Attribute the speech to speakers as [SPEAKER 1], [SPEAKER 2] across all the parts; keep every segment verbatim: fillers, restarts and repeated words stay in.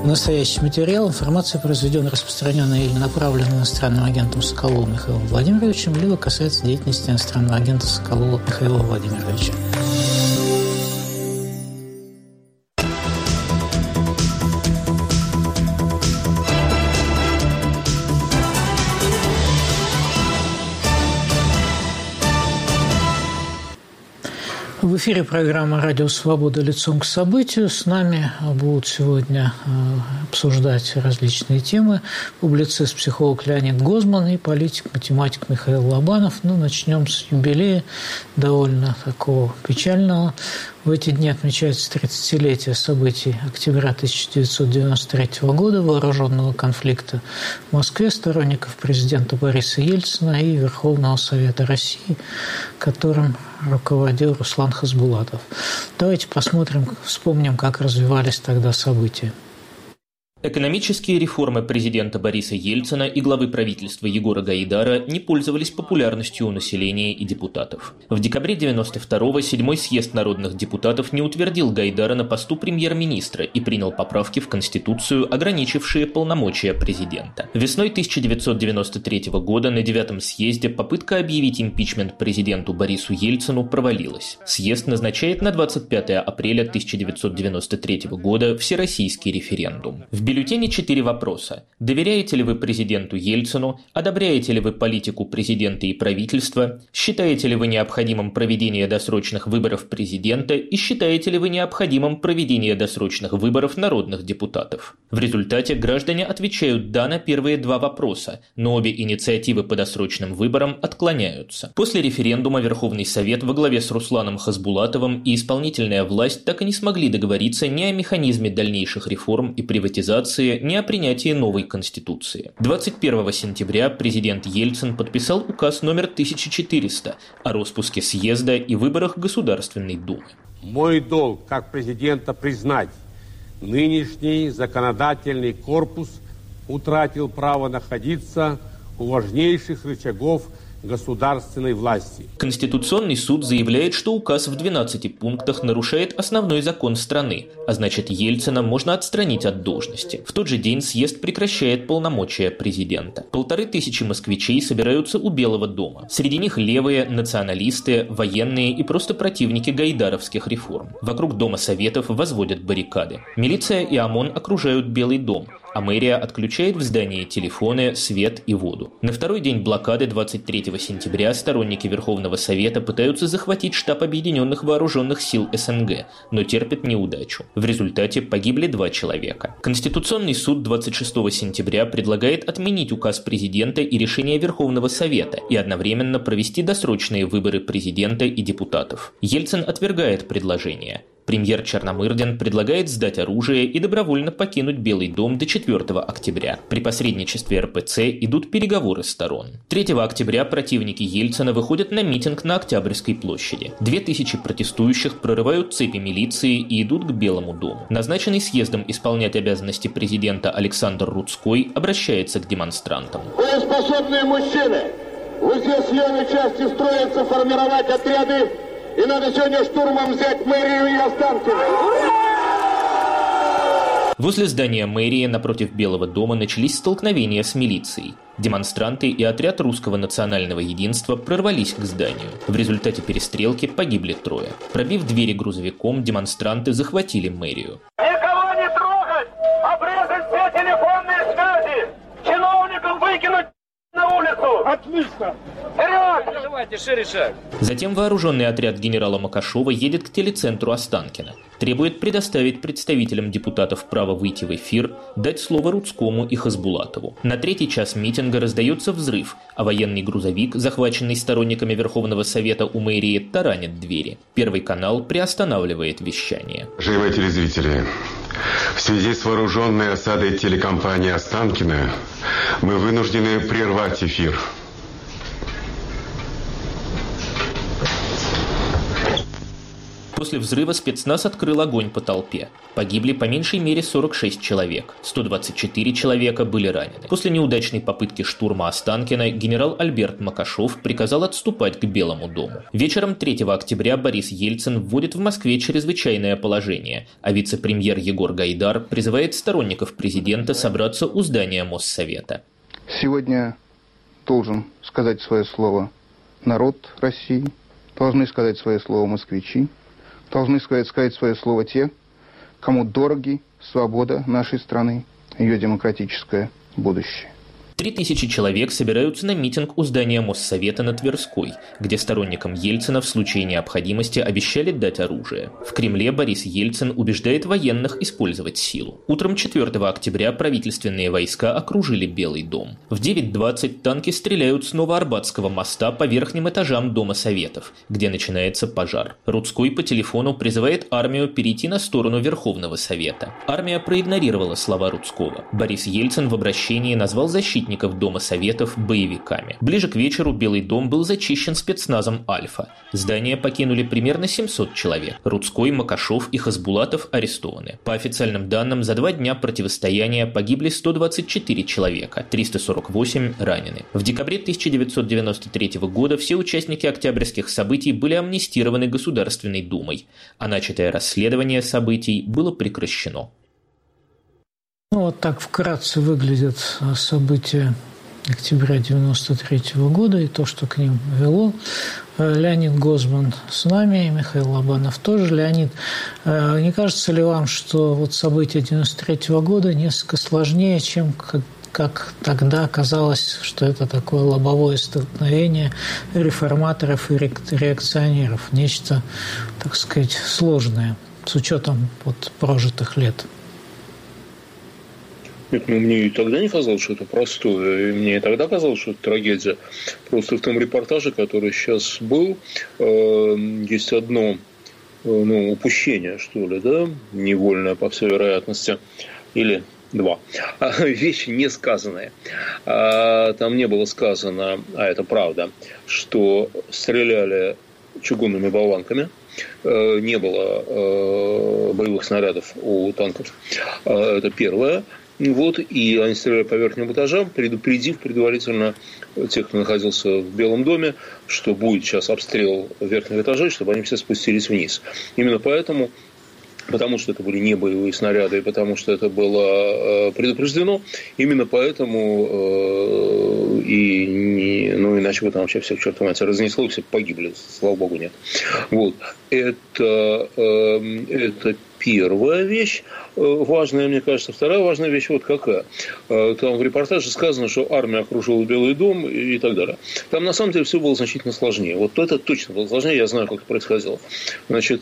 [SPEAKER 1] Настоящий материал, информация, произведенная, распространенная или направленная иностранным агентом Соколовым Михаилом Владимировичем, либо касается деятельности иностранного агента Соколова Михаила Владимировича. В эфире программа «Радио Свобода. Лицом к событию». С нами будут сегодня обсуждать различные темы публицист, психолог Леонид Гозман и политик-математик Михаил Лобанов. Ну, начнем с юбилея, довольно такого печального. В эти дни отмечается тридцатилетие событий октября тысяча девятьсот девяносто третьего года, вооруженного конфликта в Москве, сторонников президента Бориса Ельцина и Верховного Совета России, которым руководил Руслан Хасбулатов. Давайте посмотрим, вспомним, как развивались тогда события.
[SPEAKER 2] Экономические реформы президента Бориса Ельцина и главы правительства Егора Гайдара не пользовались популярностью у населения и депутатов. В декабре девяносто второго седьмой съезд народных депутатов не утвердил Гайдара на посту премьер-министра и принял поправки в Конституцию, ограничившие полномочия президента. Весной тысяча девятьсот девяносто третьего года на девятом съезде попытка объявить импичмент президенту Борису Ельцину провалилась. Съезд назначает на двадцать пятое апреля тысяча девятьсот девяносто третьего года всероссийский референдум. В В бюллетене четыре вопроса. Доверяете ли вы президенту Ельцину? Одобряете ли вы политику президента и правительства? Считаете ли вы необходимым проведение досрочных выборов президента? И считаете ли вы необходимым проведение досрочных выборов народных депутатов? В результате граждане отвечают «да» на первые два вопроса, но обе инициативы по досрочным выборам отклоняются. После референдума Верховный Совет во главе с Русланом Хасбулатовым и исполнительная власть так и не смогли договориться ни о механизме дальнейших реформ и приватизации, ни о принятии новой Конституции. двадцать первого сентября президент Ельцин подписал указ номер тысяча четыреста о распуске съезда и выборах Государственной Думы.
[SPEAKER 3] Мой долг как президента признать, нынешний законодательный корпус утратил право находиться у важнейших рычагов государственной власти.
[SPEAKER 2] Конституционный суд заявляет, что указ в двенадцати пунктах нарушает основной закон страны, а значит, Ельцина можно отстранить от должности. В тот же день съезд прекращает полномочия президента. Полторы тысячи москвичей собираются у Белого дома. Среди них левые, националисты, военные и просто противники гайдаровских реформ. Вокруг Дома Советов возводят баррикады. Милиция и ОМОН окружают Белый дом, а мэрия отключает в здании телефоны, свет и воду. На второй день блокады двадцать третьего сентября сторонники Верховного Совета пытаются захватить штаб Объединенных Вооруженных Сил СНГ, но терпят неудачу. В результате погибли два человека. Конституционный суд двадцать шестого сентября предлагает отменить указ президента и решение Верховного Совета и одновременно провести досрочные выборы президента и депутатов. Ельцин отвергает предложение. Премьер Черномырдин предлагает сдать оружие и добровольно покинуть Белый дом до четвёртого октября. При посредничестве эр пэ цэ идут переговоры сторон. третьего октября противники Ельцина выходят на митинг на Октябрьской площади. Две тысячи протестующих прорывают цепи милиции и идут к Белому дому. Назначенный съездом исполнять обязанности президента Александр Рудской обращается к демонстрантам.
[SPEAKER 4] Боеспособные мужчины, вы здесь левой части строятся формировать отряды, и надо сегодня штурмом взять мэрию и Останкино.
[SPEAKER 2] Возле здания мэрии напротив Белого дома начались столкновения с милицией. Демонстранты и отряд Русского национального единства прорвались к зданию. В результате перестрелки погибли трое. Пробив двери грузовиком, демонстранты захватили мэрию.
[SPEAKER 4] Никого не трогать! Обрезать все телефонные связи! Чиновникам выкинуть на улицу! Отлично! Вперед!
[SPEAKER 5] Давайте, шире шаг.
[SPEAKER 2] Затем вооруженный отряд генерала Макашова едет к телецентру Останкино. Требует предоставить представителям депутатов право выйти в эфир, дать слово Рудскому и Хасбулатову. На третий час митинга раздается взрыв, а военный грузовик, захваченный сторонниками Верховного Совета у мэрии, таранит двери. Первый канал приостанавливает вещание.
[SPEAKER 6] Уважаемые телезрители, в связи с вооруженной осадой телекомпании Останкино мы вынуждены прервать эфир.
[SPEAKER 2] После взрыва спецназ открыл огонь по толпе. Погибли по меньшей мере сорок шесть человек. сто двадцать четыре человека были ранены. После неудачной попытки штурма Останкино генерал Альберт Макашов приказал отступать к Белому дому. Вечером третьего октября Борис Ельцин вводит в Москве чрезвычайное положение, а вице-премьер Егор Гайдар призывает сторонников президента собраться у здания Моссовета.
[SPEAKER 5] Сегодня должен сказать свое слово народ России, должны сказать свое слово москвичи, должны сказать, сказать свое слово те, кому дороги свобода нашей страны, ее демократическое будущее.
[SPEAKER 2] Три тысячи человек собираются на митинг у здания Моссовета на Тверской, где сторонникам Ельцина в случае необходимости обещали дать оружие. В Кремле Борис Ельцин убеждает военных использовать силу. Утром четвёртого октября правительственные войска окружили Белый дом. В девять двадцать танки стреляют с Новоарбатского моста по верхним этажам Дома Советов, где начинается пожар. Рудской по телефону призывает армию перейти на сторону Верховного Совета. Армия проигнорировала слова Рудского. Борис Ельцин в обращении назвал защитников Дома Советов боевиками. Ближе к вечеру Белый дом был зачищен спецназом «Альфа». Здание покинули примерно семьсот человек. Рудской, Макашов и Хасбулатов арестованы. По официальным данным, за два дня противостояния погибли сто двадцать четыре человека, триста сорок восемь ранены. В декабре тысяча девятьсот девяносто третьего года все участники октябрьских событий были амнистированы Государственной Думой, а начатое расследование событий было прекращено.
[SPEAKER 1] Ну, вот так вкратце выглядят события октября девяносто третьего года и то, что к ним вело. Леонид Гозман с нами, и Михаил Лобанов тоже. Леонид, не кажется ли вам, что вот события девяносто третьего года несколько сложнее, чем как, как тогда казалось, что это такое лобовое столкновение реформаторов и реакционеров? Нечто, так сказать, сложное, с учетом вот прожитых лет.
[SPEAKER 7] Нет, ну, мне и тогда не казалось, что это простое. И мне и тогда казалось, что это трагедия. Просто в том репортаже, который сейчас был, э, есть одно э, ну, упущение, что ли, да, невольное, по всей вероятности, или два. Вещи не сказанные. Там не было сказано, а это правда, что стреляли чугунными болванками. Не было боевых снарядов у танков. Это первое. Вот, и они стреляли по верхним этажам, предупредив предварительно тех, кто находился в Белом доме, что будет сейчас обстрел верхних этажей, чтобы они все спустились вниз. Именно поэтому, потому что это были не боевые снаряды, и потому что это было предупреждено, именно поэтому и не, ну иначе бы там вообще всех, чертова мать, разнесло, и все погибли, слава богу, нет. Вот. Это, это первая вещь важная, мне кажется. Вторая важная вещь вот какая. Там в репортаже сказано, что армия окружила Белый дом и так далее. Там на самом деле все было значительно сложнее. Вот это точно было сложнее, я знаю, как это происходило. Значит,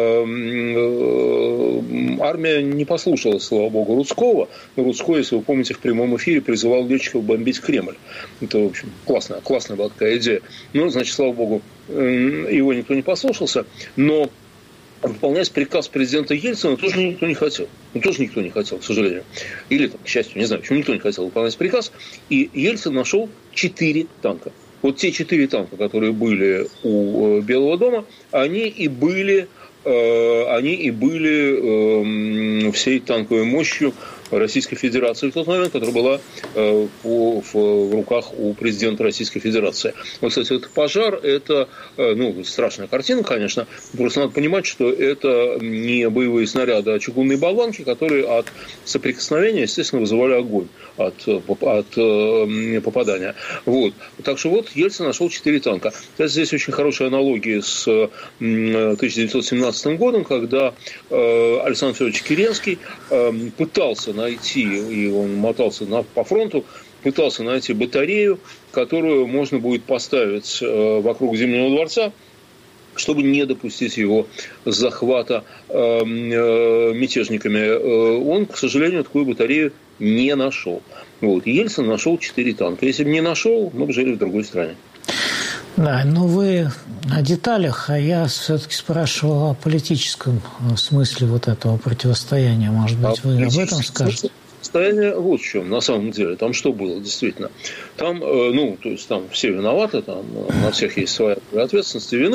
[SPEAKER 7] армия не послушала, слава богу, Рудского. Рудской, если вы помните, в прямом эфире призывал летчиков бомбить Кремль. Это, в общем, классная, классная была такая идея. Ну, значит, слава богу, его никто не послушался, но выполнять приказ президента Ельцина тоже никто не хотел. Ну, тоже никто не хотел, к сожалению. Или, там, к счастью, не знаю, почему никто не хотел выполнять приказ. И Ельцин нашел четыре танка. Вот те четыре танка, которые были у Белого дома, они и были, э, они и были э, всей танковой мощью Российской Федерации в тот момент, которая была э, в, в руках у президента Российской Федерации. Вот, кстати, этот пожар, это э, ну, страшная картина, конечно. Просто надо понимать, что это не боевые снаряды, а чугунные болванки, которые от соприкосновения, естественно, вызывали огонь от, от э, попадания. Вот. Так что вот Ельцин нашел четыре танка. Кстати, здесь очень хорошая аналогия с э, тысяча девятьсот семнадцатым годом, когда э, Александр Федорович Керенский э, пытался найти, и он мотался на, по фронту, пытался найти батарею, которую можно будет поставить э, вокруг Зимнего дворца, чтобы не допустить его захвата э, э, мятежниками. Э, он, к сожалению, такую батарею не нашел. Вот. И Ельцин нашел четыре танка. Если бы не нашел, мы бы жили в другой стране.
[SPEAKER 1] Да, но вы о деталях, а я все-таки спрашивал о политическом смысле вот этого противостояния. Может быть, а вы об этом скажете?
[SPEAKER 7] Состояние вот в чем, на самом деле. Там что было, действительно. Там, ну, то есть, там все виноваты, там на всех есть своя ответственность и вины.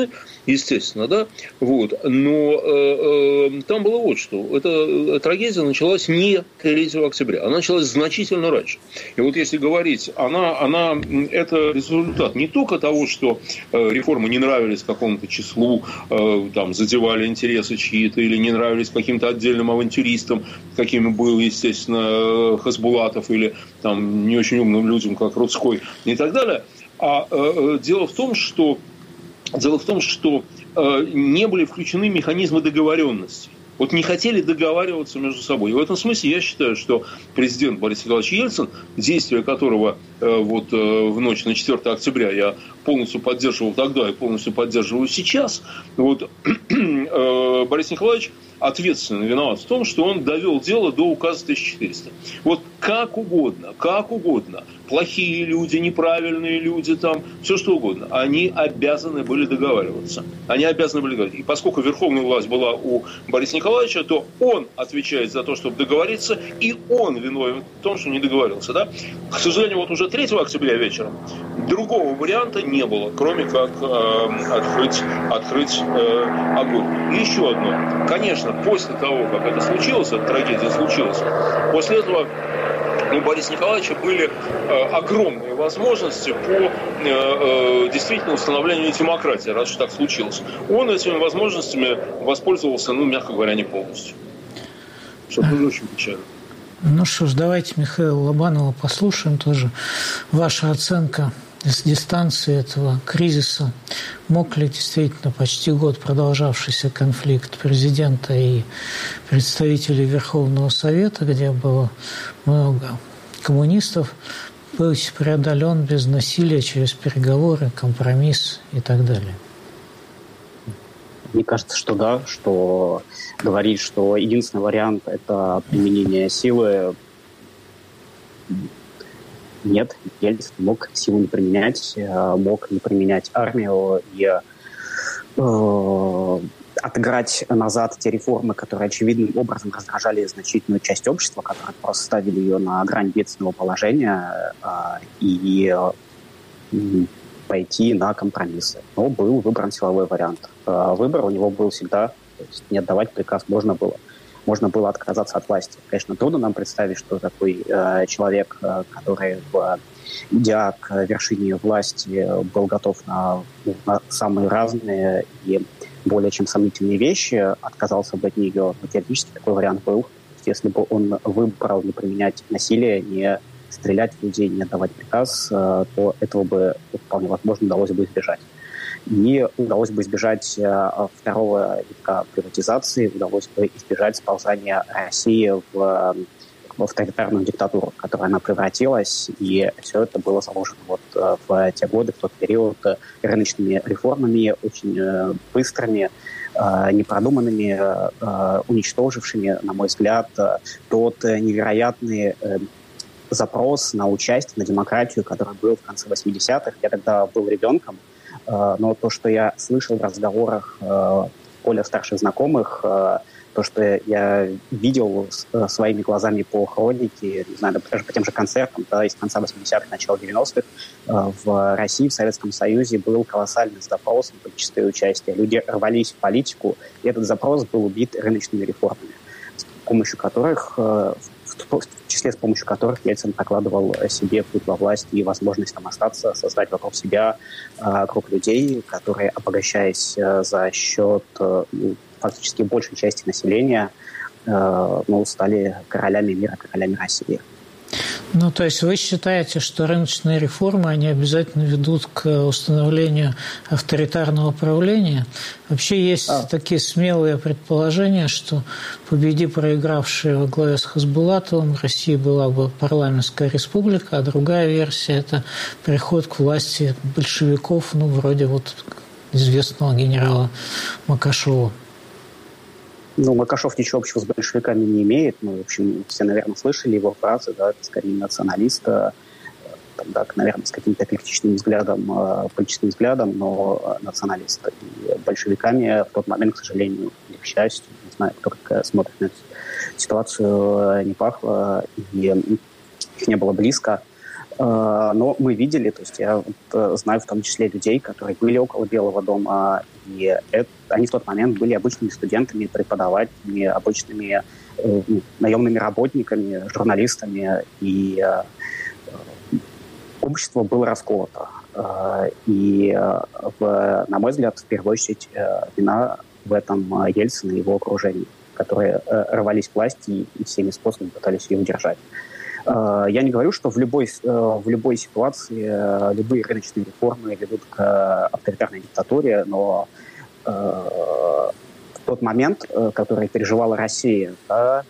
[SPEAKER 7] естественно, да, вот, но э, э, там было вот что, эта трагедия началась не третьего октября, она началась значительно раньше, и вот если говорить, она, она, это результат не только того, что э, реформы не нравились какому-то числу, э, там, задевали интересы чьи-то или не нравились каким-то отдельным авантюристам, какими был, естественно, Хасбулатов или там не очень умным людям, как Рудской и так далее, а э, дело в том, что Дело в том, что э, не были включены механизмы договоренности. Вот не хотели договариваться между собой. И в этом смысле я считаю, что президент Борис Николаевич Ельцин, действия которого э, вот, э, в ночь на четвёртое октября я полностью поддерживал тогда и полностью поддерживаю сейчас, вот, э, Борис Николаевич ответственно виноват в том, что он довел дело до указа тысяча четыреста. Вот как угодно, как угодно, плохие люди, неправильные люди, там, все что угодно, они обязаны были договариваться. Они обязаны были договариваться. И поскольку верховная власть была у Бориса Николаевича, то он отвечает за то, чтобы договориться, и он виновен в том, что не договорился. Да? К сожалению, вот уже третьего октября вечером другого варианта не было, кроме как э, открыть, открыть э, огонь. И еще одно. Конечно, после того, как это случилось, эта трагедия случилась, после этого у Бориса Николаевича были э, огромные возможности по э, э, действительно установлению демократии, раз уж так случилось. Он этими возможностями воспользовался, ну, мягко говоря, не полностью. Что тоже очень печально.
[SPEAKER 1] Ну что ж, давайте Михаила Лобанова послушаем тоже. Ваша оценка с дистанции этого кризиса. Мог ли действительно почти год продолжавшийся конфликт президента и представителей Верховного Совета, где было много коммунистов, быть преодолен без насилия, через переговоры, компромисс и так далее?
[SPEAKER 8] Мне кажется, что да, что говорить, что единственный вариант – это применение силы. Нет, Ельцин мог силу не применять, мог не применять армию и э, отыграть назад те реформы, которые очевидным образом раздражали значительную часть общества, которые просто ставили ее на грань бедственного положения, э, и э, пойти на компромиссы. Но был выбран силовой вариант. Э, выбор у него был всегда, то есть не отдавать приказ можно было. Можно было отказаться от власти. Конечно, трудно нам представить, что такой э, человек, э, который, в, идя к вершине власти, был готов на, на самые разные и более чем сомнительные вещи, отказался бы от нее. Но теоретически такой вариант был. Если бы он выбрал не применять насилие, не стрелять в людей, не отдавать приказ, э, то этого бы вполне возможно удалось бы избежать. И удалось бы избежать второго витка приватизации, удалось бы избежать сползания России в, в авторитарную диктатуру, в которую она превратилась. И все это было заложено вот в те годы, в тот период, рыночными реформами, очень быстрыми, непродуманными, уничтожившими, на мой взгляд, тот невероятный запрос на участие, на демократию, который был в конце восьмидесятых. Я тогда был ребенком, но то, что я слышал в разговорах более старших знакомых, то, что я видел своими глазами по хронике, не знаю, даже по тем же концертам, да, из конца восьмидесятых, начала девяностых, в России, в Советском Союзе был колоссальный запрос на политическое участие. Люди рвались в политику, и этот запрос был убит рыночными реформами, с помощью которых, в числе с помощью которых Ельцин прокладывал себе путь во власть и возможность там остаться, создать вокруг себя э, круг людей, которые, обогащаясь э, за счет э, фактически большей части населения, э, ну, стали королями мира, королями России.
[SPEAKER 1] Ну, то есть вы считаете, что рыночные реформы, они обязательно ведут к установлению авторитарного правления? Вообще есть а. такие смелые предположения, что победи проигравшие во главе с Хасбулатовым, Россия была бы парламентская республика, а другая версия – это приход к власти большевиков, ну, вроде вот известного генерала Макашова.
[SPEAKER 8] Ну, Макашов ничего общего с большевиками не имеет. Ну, в общем, все, наверное, слышали его фразы, да, это скорее националист, там, да, наверное, с каким-то эклектичным взглядом, политическим взглядом, но националист. И большевиками в тот момент, к сожалению, или к счастью, не знаю, кто как смотрит на эту ситуацию, не пахло, и их не было близко. Но мы видели, то есть я вот знаю в том числе людей, которые были около Белого дома, и это, они в тот момент были обычными студентами, преподавателями, обычными э, наемными работниками, журналистами, и э, общество было расколото. Э, и, э, в, на мой взгляд, в первую очередь, э, вина в этом Ельцина и его окружении, которые э, рвались к власти и, и всеми способами пытались ее удержать. Я не говорю, что в любой, в любой ситуации любые рыночные реформы ведут к авторитарной диктатуре, но в тот момент, который переживала Россия, да,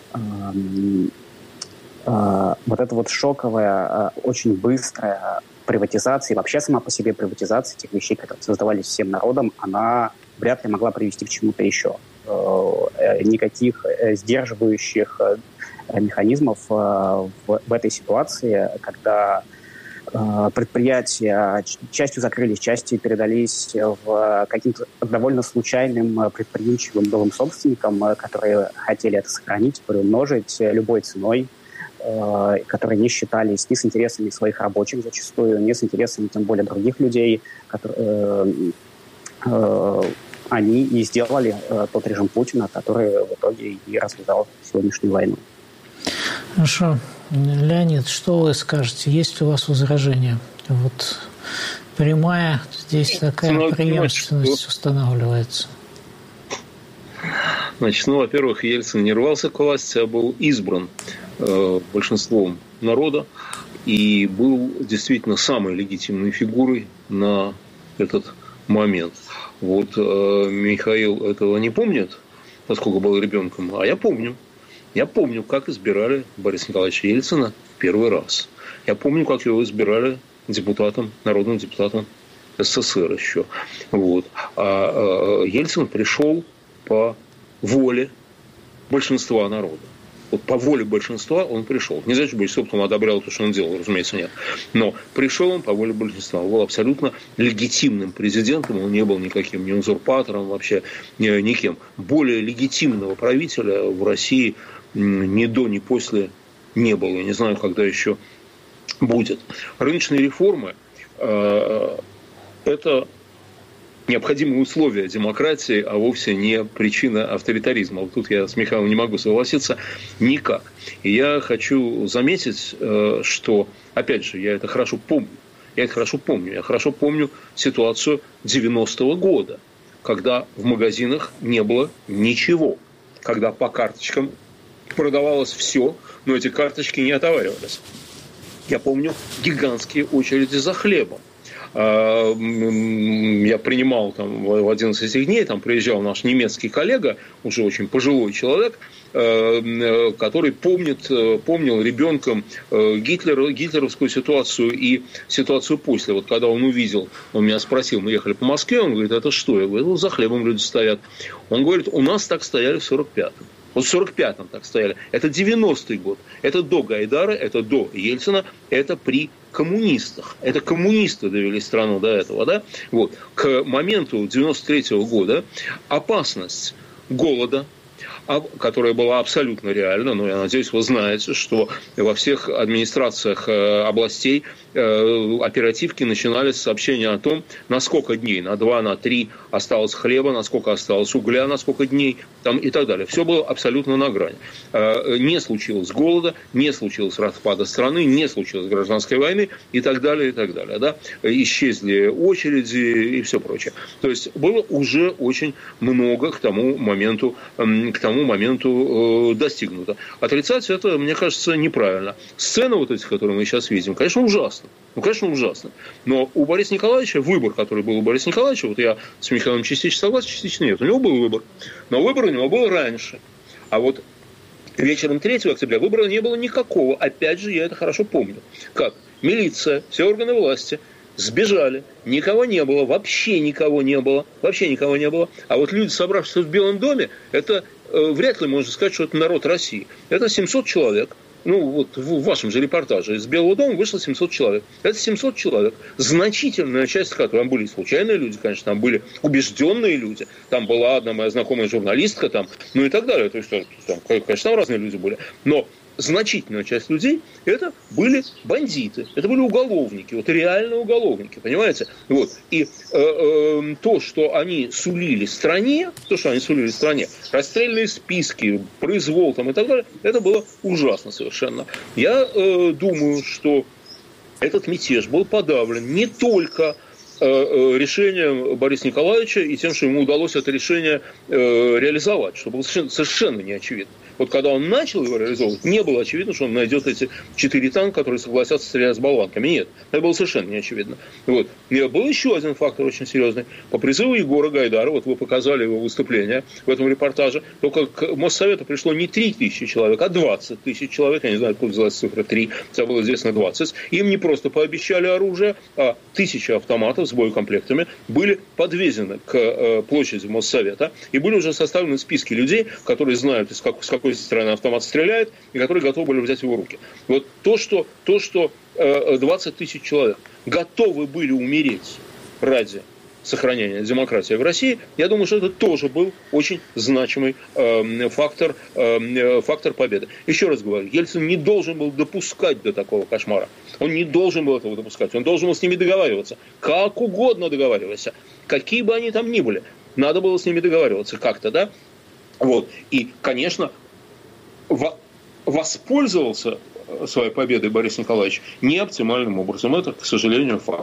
[SPEAKER 8] вот эта вот шоковая, очень быстрая приватизация, и вообще сама по себе приватизация тех вещей, которые создавались всем народом, она вряд ли могла привести к чему-то еще. Никаких сдерживающих механизмов в, в этой ситуации, когда э, предприятия частью закрылись, частью передались в каким-то довольно случайным предприимчивым новым собственникам, которые хотели это сохранить, приумножить любой ценой, э, которые не считались ни с интересами своих рабочих зачастую, ни с интересами тем более других людей, которые, э, э, они и сделали э, тот режим Путина, который в итоге и развязал сегодняшнюю войну.
[SPEAKER 1] Хорошо. Леонид, что вы скажете? Есть у вас возражения? Вот прямая, здесь такая
[SPEAKER 7] ну,
[SPEAKER 1] преемственность устанавливается.
[SPEAKER 7] Значит, ну, во-первых, Ельцин не рвался к власти, а был избран э, большинством народа и был действительно самой легитимной фигурой на этот момент. Вот э, Михаил этого не помнит, поскольку был ребенком, а я помню. Я помню, как избирали Бориса Николаевича Ельцина в первый раз. Я помню, как его избирали депутатом, народным депутатом СССР еще. Вот. А, а Ельцин пришел по воле большинства народа. Вот по воле большинства он пришел. Не значит, что большинство потом одобряло то, что он делал, разумеется, нет. Но пришел он по воле большинства. Он был абсолютно легитимным президентом. Он не был никаким ни узурпатором, вообще никем. Более легитимного правителя в России ни до, ни после не было. Я не знаю, когда еще будет. Рыночные реформы э, – это необходимые условия демократии, а вовсе не причина авторитаризма. Вот тут я с Михаилом не могу согласиться никак. И я хочу заметить, э, что, опять же, я это хорошо помню. Я это хорошо помню. Я хорошо помню ситуацию девяностого года, когда в магазинах не было ничего. Когда по карточкам продавалось все, но эти карточки не отоваривались. Я помню гигантские очереди за хлебом. Я принимал там в один из этих дней, там приезжал наш немецкий коллега, уже очень пожилой человек, который помнит, помнил ребенком Гитлера, гитлеровскую ситуацию и ситуацию после. Вот когда он увидел, он меня спросил, мы ехали по Москве, он говорит, это что? Я говорю, ну, за хлебом люди стоят. Он говорит, у нас так стояли в сорок пятом. Вот в сорок пятом так стояли. Это девяностый год. Это до Гайдара, это до Ельцина, это при коммунистах. Это коммунисты довели страну до этого. Да? Вот. К моменту девяносто третьего года опасность голода, которая была абсолютно реальна, но я надеюсь, вы знаете, что во всех администрациях областей оперативки начинались с сообщения о том, на сколько дней, на два, на три осталось хлеба, на сколько осталось угля, на сколько дней там, и так далее. Все было абсолютно на грани. Не случилось голода, не случилось распада страны, не случилось гражданской войны и так далее, и так далее. Да? Исчезли очереди и все прочее. То есть было уже очень много к тому моменту, к тому моменту достигнуто. Отрицать это, мне кажется, неправильно. Сцены вот эти, которые мы сейчас видим, конечно, ужасно. Ну, конечно, ужасно. Но у Бориса Николаевича выбор, который был у Бориса Николаевича, вот я с Михаилом частично согласен, частично нет. У него был выбор. Но выбор у него был раньше. А вот вечером третьего октября выбора не было никакого. Опять же, я это хорошо помню. Как? Милиция, все органы власти сбежали. Никого не было. Вообще никого не было. Вообще никого не было. А вот люди, собравшиеся в Белом доме, это э, вряд ли можно сказать, что это народ России. Это семьсот человек. Ну, вот в вашем же репортаже из Белого дома вышло семьсот человек. Это семьсот человек. Значительная часть которых, там были случайные люди, конечно, там были убежденные люди. Там была одна моя знакомая журналистка, там, ну и так далее. То есть, там, конечно, там разные люди были. Но значительная часть людей это были бандиты, это были уголовники, вот реальные уголовники, понимаете? Вот. И э, э, то, что они сулили стране, то, что они сулили стране, расстрельные списки, произвол там и так далее, это было ужасно совершенно. Я э, думаю, что этот мятеж был подавлен не только решением Бориса Николаевича и тем, что ему удалось это решение э, реализовать, что было совершенно, совершенно не очевидно. Вот когда он начал его реализовывать, не было очевидно, что он найдет эти четыре танка, которые согласятся стрелять с болванками. Нет, это было совершенно не очевидно. Вот. И был еще один фактор очень серьезный. По призыву Егора Гайдара, вот вы показали его выступление в этом репортаже, только к Моссовету пришло не три тысячи человек, а двадцать тысяч человек. Я не знаю, откуда взялась цифра три, хотя было известно двадцать. Им не просто пообещали оружие, а тысячи автоматов с боекомплектами были подвезены к э, площади Моссовета, и были уже составлены списки людей, которые знают, из как, с какой стороны автомат стреляет, и которые готовы были взять его в руки. Вот то, что, то, что э, двадцать тысяч человек готовы были умереть ради сохранения демократии в России, я думаю, что это тоже был очень значимый э, фактор, э, фактор победы. Еще раз говорю, Ельцин не должен был допускать до такого кошмара. Он не должен был этого допускать. Он должен был с ними договариваться. Как угодно договариваться. Какие бы они там ни были. Надо было с ними договариваться как-то, да? Вот. И, конечно, во- воспользовался своей победой Борис Николаевич не оптимальным образом. Это, к сожалению, факт.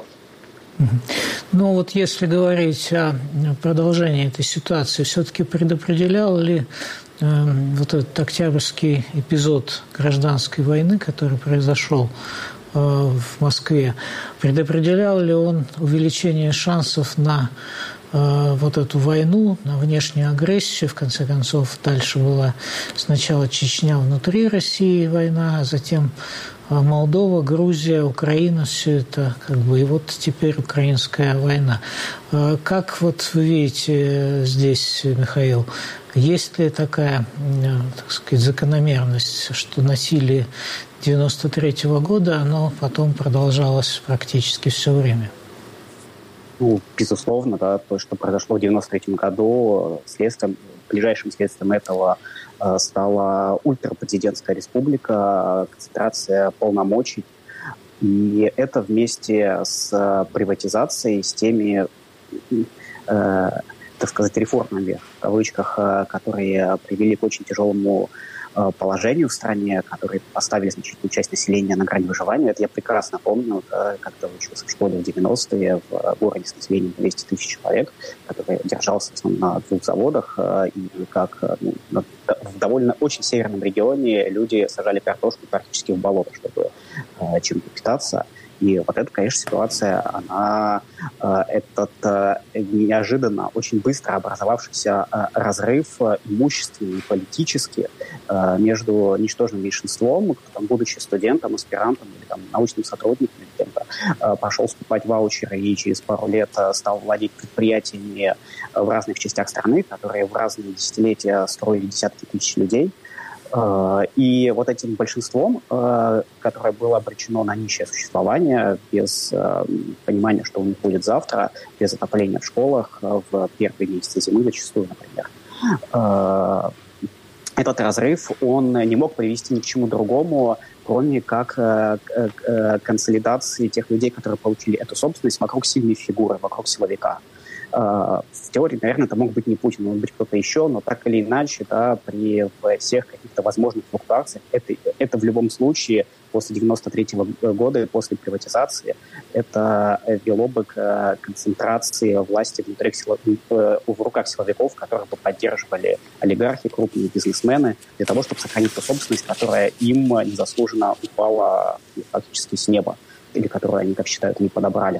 [SPEAKER 1] Ну вот если говорить о продолжении этой ситуации, все-таки предопределял ли э, вот этот октябрьский эпизод гражданской войны, который произошел э, в Москве, предопределял ли он увеличение шансов на э, вот эту войну, на внешнюю агрессию? В конце концов, дальше была сначала Чечня внутри России война, а затем Молдова, Грузия, Украина, все это как бы, и вот теперь украинская война. Как вот вы видите здесь, Михаил, есть ли такая, так сказать, закономерность, что насилие девяносто третьего года, оно потом продолжалось практически все время?
[SPEAKER 8] Ну, безусловно, да, то, что произошло в девяносто третьем году, следствием, ближайшим следствием этого стала ультрапрезидентская республика, концентрация полномочий. И это вместе с приватизацией, с теми, э, так сказать, реформами, в кавычках, которые привели к очень тяжелому положению в стране, которые поставили значительную часть населения на грань выживания. Это я прекрасно помню, когда учился в школе в девяностые в городе с населением двести тысяч человек, который держался в основном на двух заводах, и как ну, в довольно очень северном регионе люди сажали картошку практически в болото, чтобы чем-то питаться. И вот эта, конечно, ситуация, она, этот неожиданно, очень быстро образовавшийся разрыв имущественный и политический между ничтожным меньшинством, кто, там, будучи студентом, аспирантом или там, научным сотрудником, или кем-то, пошел скупать ваучеры и через пару лет стал владеть предприятиями в разных частях страны, которые в разные десятилетия строили десятки тысяч людей. И вот этим большинством, которое было обречено на нищее существование, без понимания, что у них будет завтра, без отопления в школах в первые месяцы зимы зачастую, например, этот разрыв, он не мог привести ни к чему другому, кроме как к консолидации тех людей, которые получили эту собственность вокруг сильной фигуры, вокруг силовика. В теории, наверное, это мог быть не Путин, мог быть кто-то еще, но так или иначе, да, при всех каких-то возможных флуктуациях, это, это в любом случае после девяносто третьего года и после приватизации, это вело бы к концентрации власти внутри, в руках силовиков, которые бы поддерживали олигархи, крупные бизнесмены, для того, чтобы сохранить ту собственность, которая им незаслуженно упала фактически с неба, или которую они, как считают, не подобрали.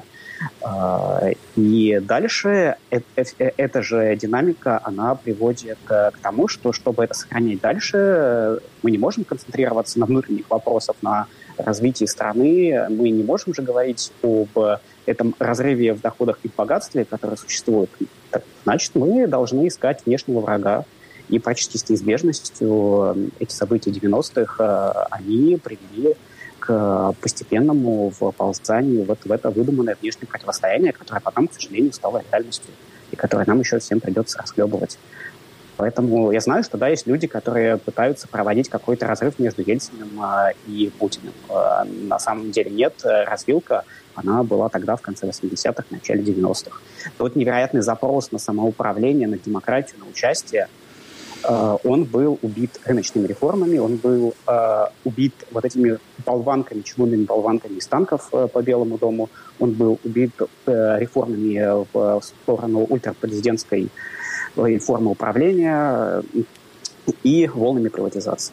[SPEAKER 8] И дальше эта же динамика, она приводит к тому, что, чтобы это сохранять дальше, мы не можем концентрироваться на внутренних вопросах, на развитии страны, мы не можем же говорить об этом разрыве в доходах и в богатстве, которое существует. Значит, мы должны искать внешнего врага. И практически с неизбежностью эти события девяностых, они привели к постепенному вползанию вот в это выдуманное внешнее противостояние, которое потом, к сожалению, стало реальностью, и которое нам еще всем придется расхлебывать. Поэтому я знаю, что да, есть люди, которые пытаются проводить какой-то разрыв между Ельциным э, и Путиным. Э, на самом деле нет, развилка, она была тогда в конце восьмидесятых, начале девяностых. Тот невероятный запрос на самоуправление, на демократию, на участие, э, он был убит рыночными реформами, он был э, убит вот этими болванками, чугунными болванками из танков э, по Белому дому, он был убит э, реформами в, в сторону ультрапрезидентской формы управления и волнами приватизации.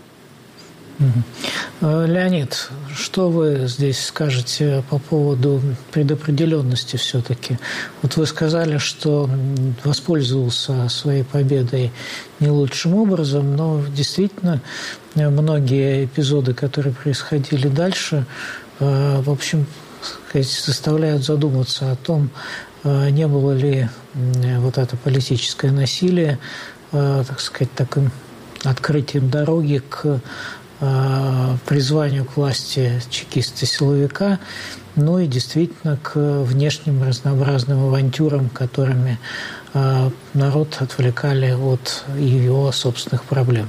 [SPEAKER 1] Леонид, что вы здесь скажете по поводу предопределенности все-таки? Вот вы сказали, что воспользовался своей победой не лучшим образом, но действительно многие эпизоды, которые происходили дальше, в общем, заставляют задуматься о том, не было ли вот это политическое насилие, так сказать, таким открытием дороги к призванию к власти чекиста-силовика, ну и действительно к внешним разнообразным авантюрам, которыми народ отвлекали от его собственных проблем.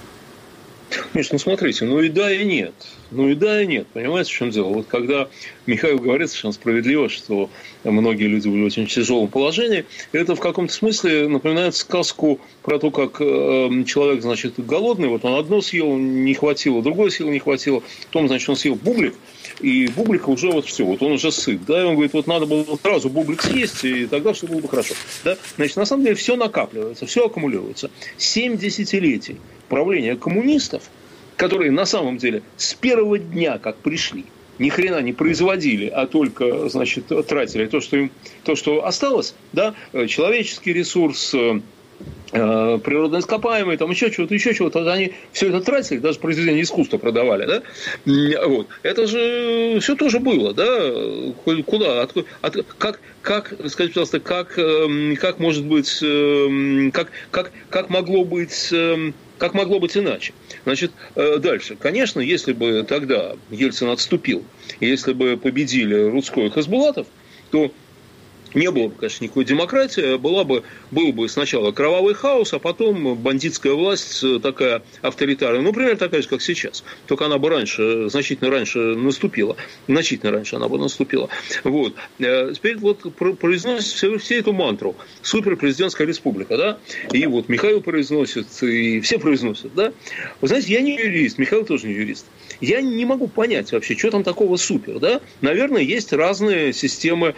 [SPEAKER 7] Миш, ну смотрите, ну и да, и нет. Ну и да, и нет. Понимаете, в чем дело? Вот когда Михаил говорит совершенно справедливо, что многие люди были в очень тяжелом положении, это в каком-то смысле напоминает сказку про то, как э, человек, значит, голодный, вот он одно съел, не хватило, другое съел, не хватило, потом, значит, он съел бублик, и бублика уже вот все, вот он уже сыт, да, и он говорит, вот надо было сразу бублик съесть, и тогда все было бы хорошо, да. Значит, на самом деле все накапливается, все аккумулируется. Семь десятилетий правления коммунистов, которые на самом деле с первого дня, как пришли, ни хрена не производили, а только, значит, тратили то, что им, то, что осталось, да, человеческий ресурс, э, природно ископаемые, там еще чего-то, еще чего-то, они все это тратили, даже произведения искусства продавали, да, вот, это же все тоже было, да, куда, от, от, как, как, скажите, пожалуйста, как, как может быть, как, как, как могло быть, как могло быть иначе? Значит, дальше. Конечно, если бы тогда Ельцин отступил, если бы победили Рудской и Хасбулатов, то не было бы, конечно, никакой демократии, была бы, был бы сначала кровавый хаос, а потом бандитская власть такая авторитарная, ну, примерно такая же, как сейчас. Только она бы раньше, значительно раньше наступила. Значительно раньше она бы наступила. Вот. Теперь вот произносит всю, всю эту мантру. Суперпрезидентская республика, да? И вот Михаил произносит, и все произносят, да? Вы знаете, я не юрист, Михаил тоже не юрист. Я не могу понять вообще, что там такого супер, да? Наверное, есть разные системы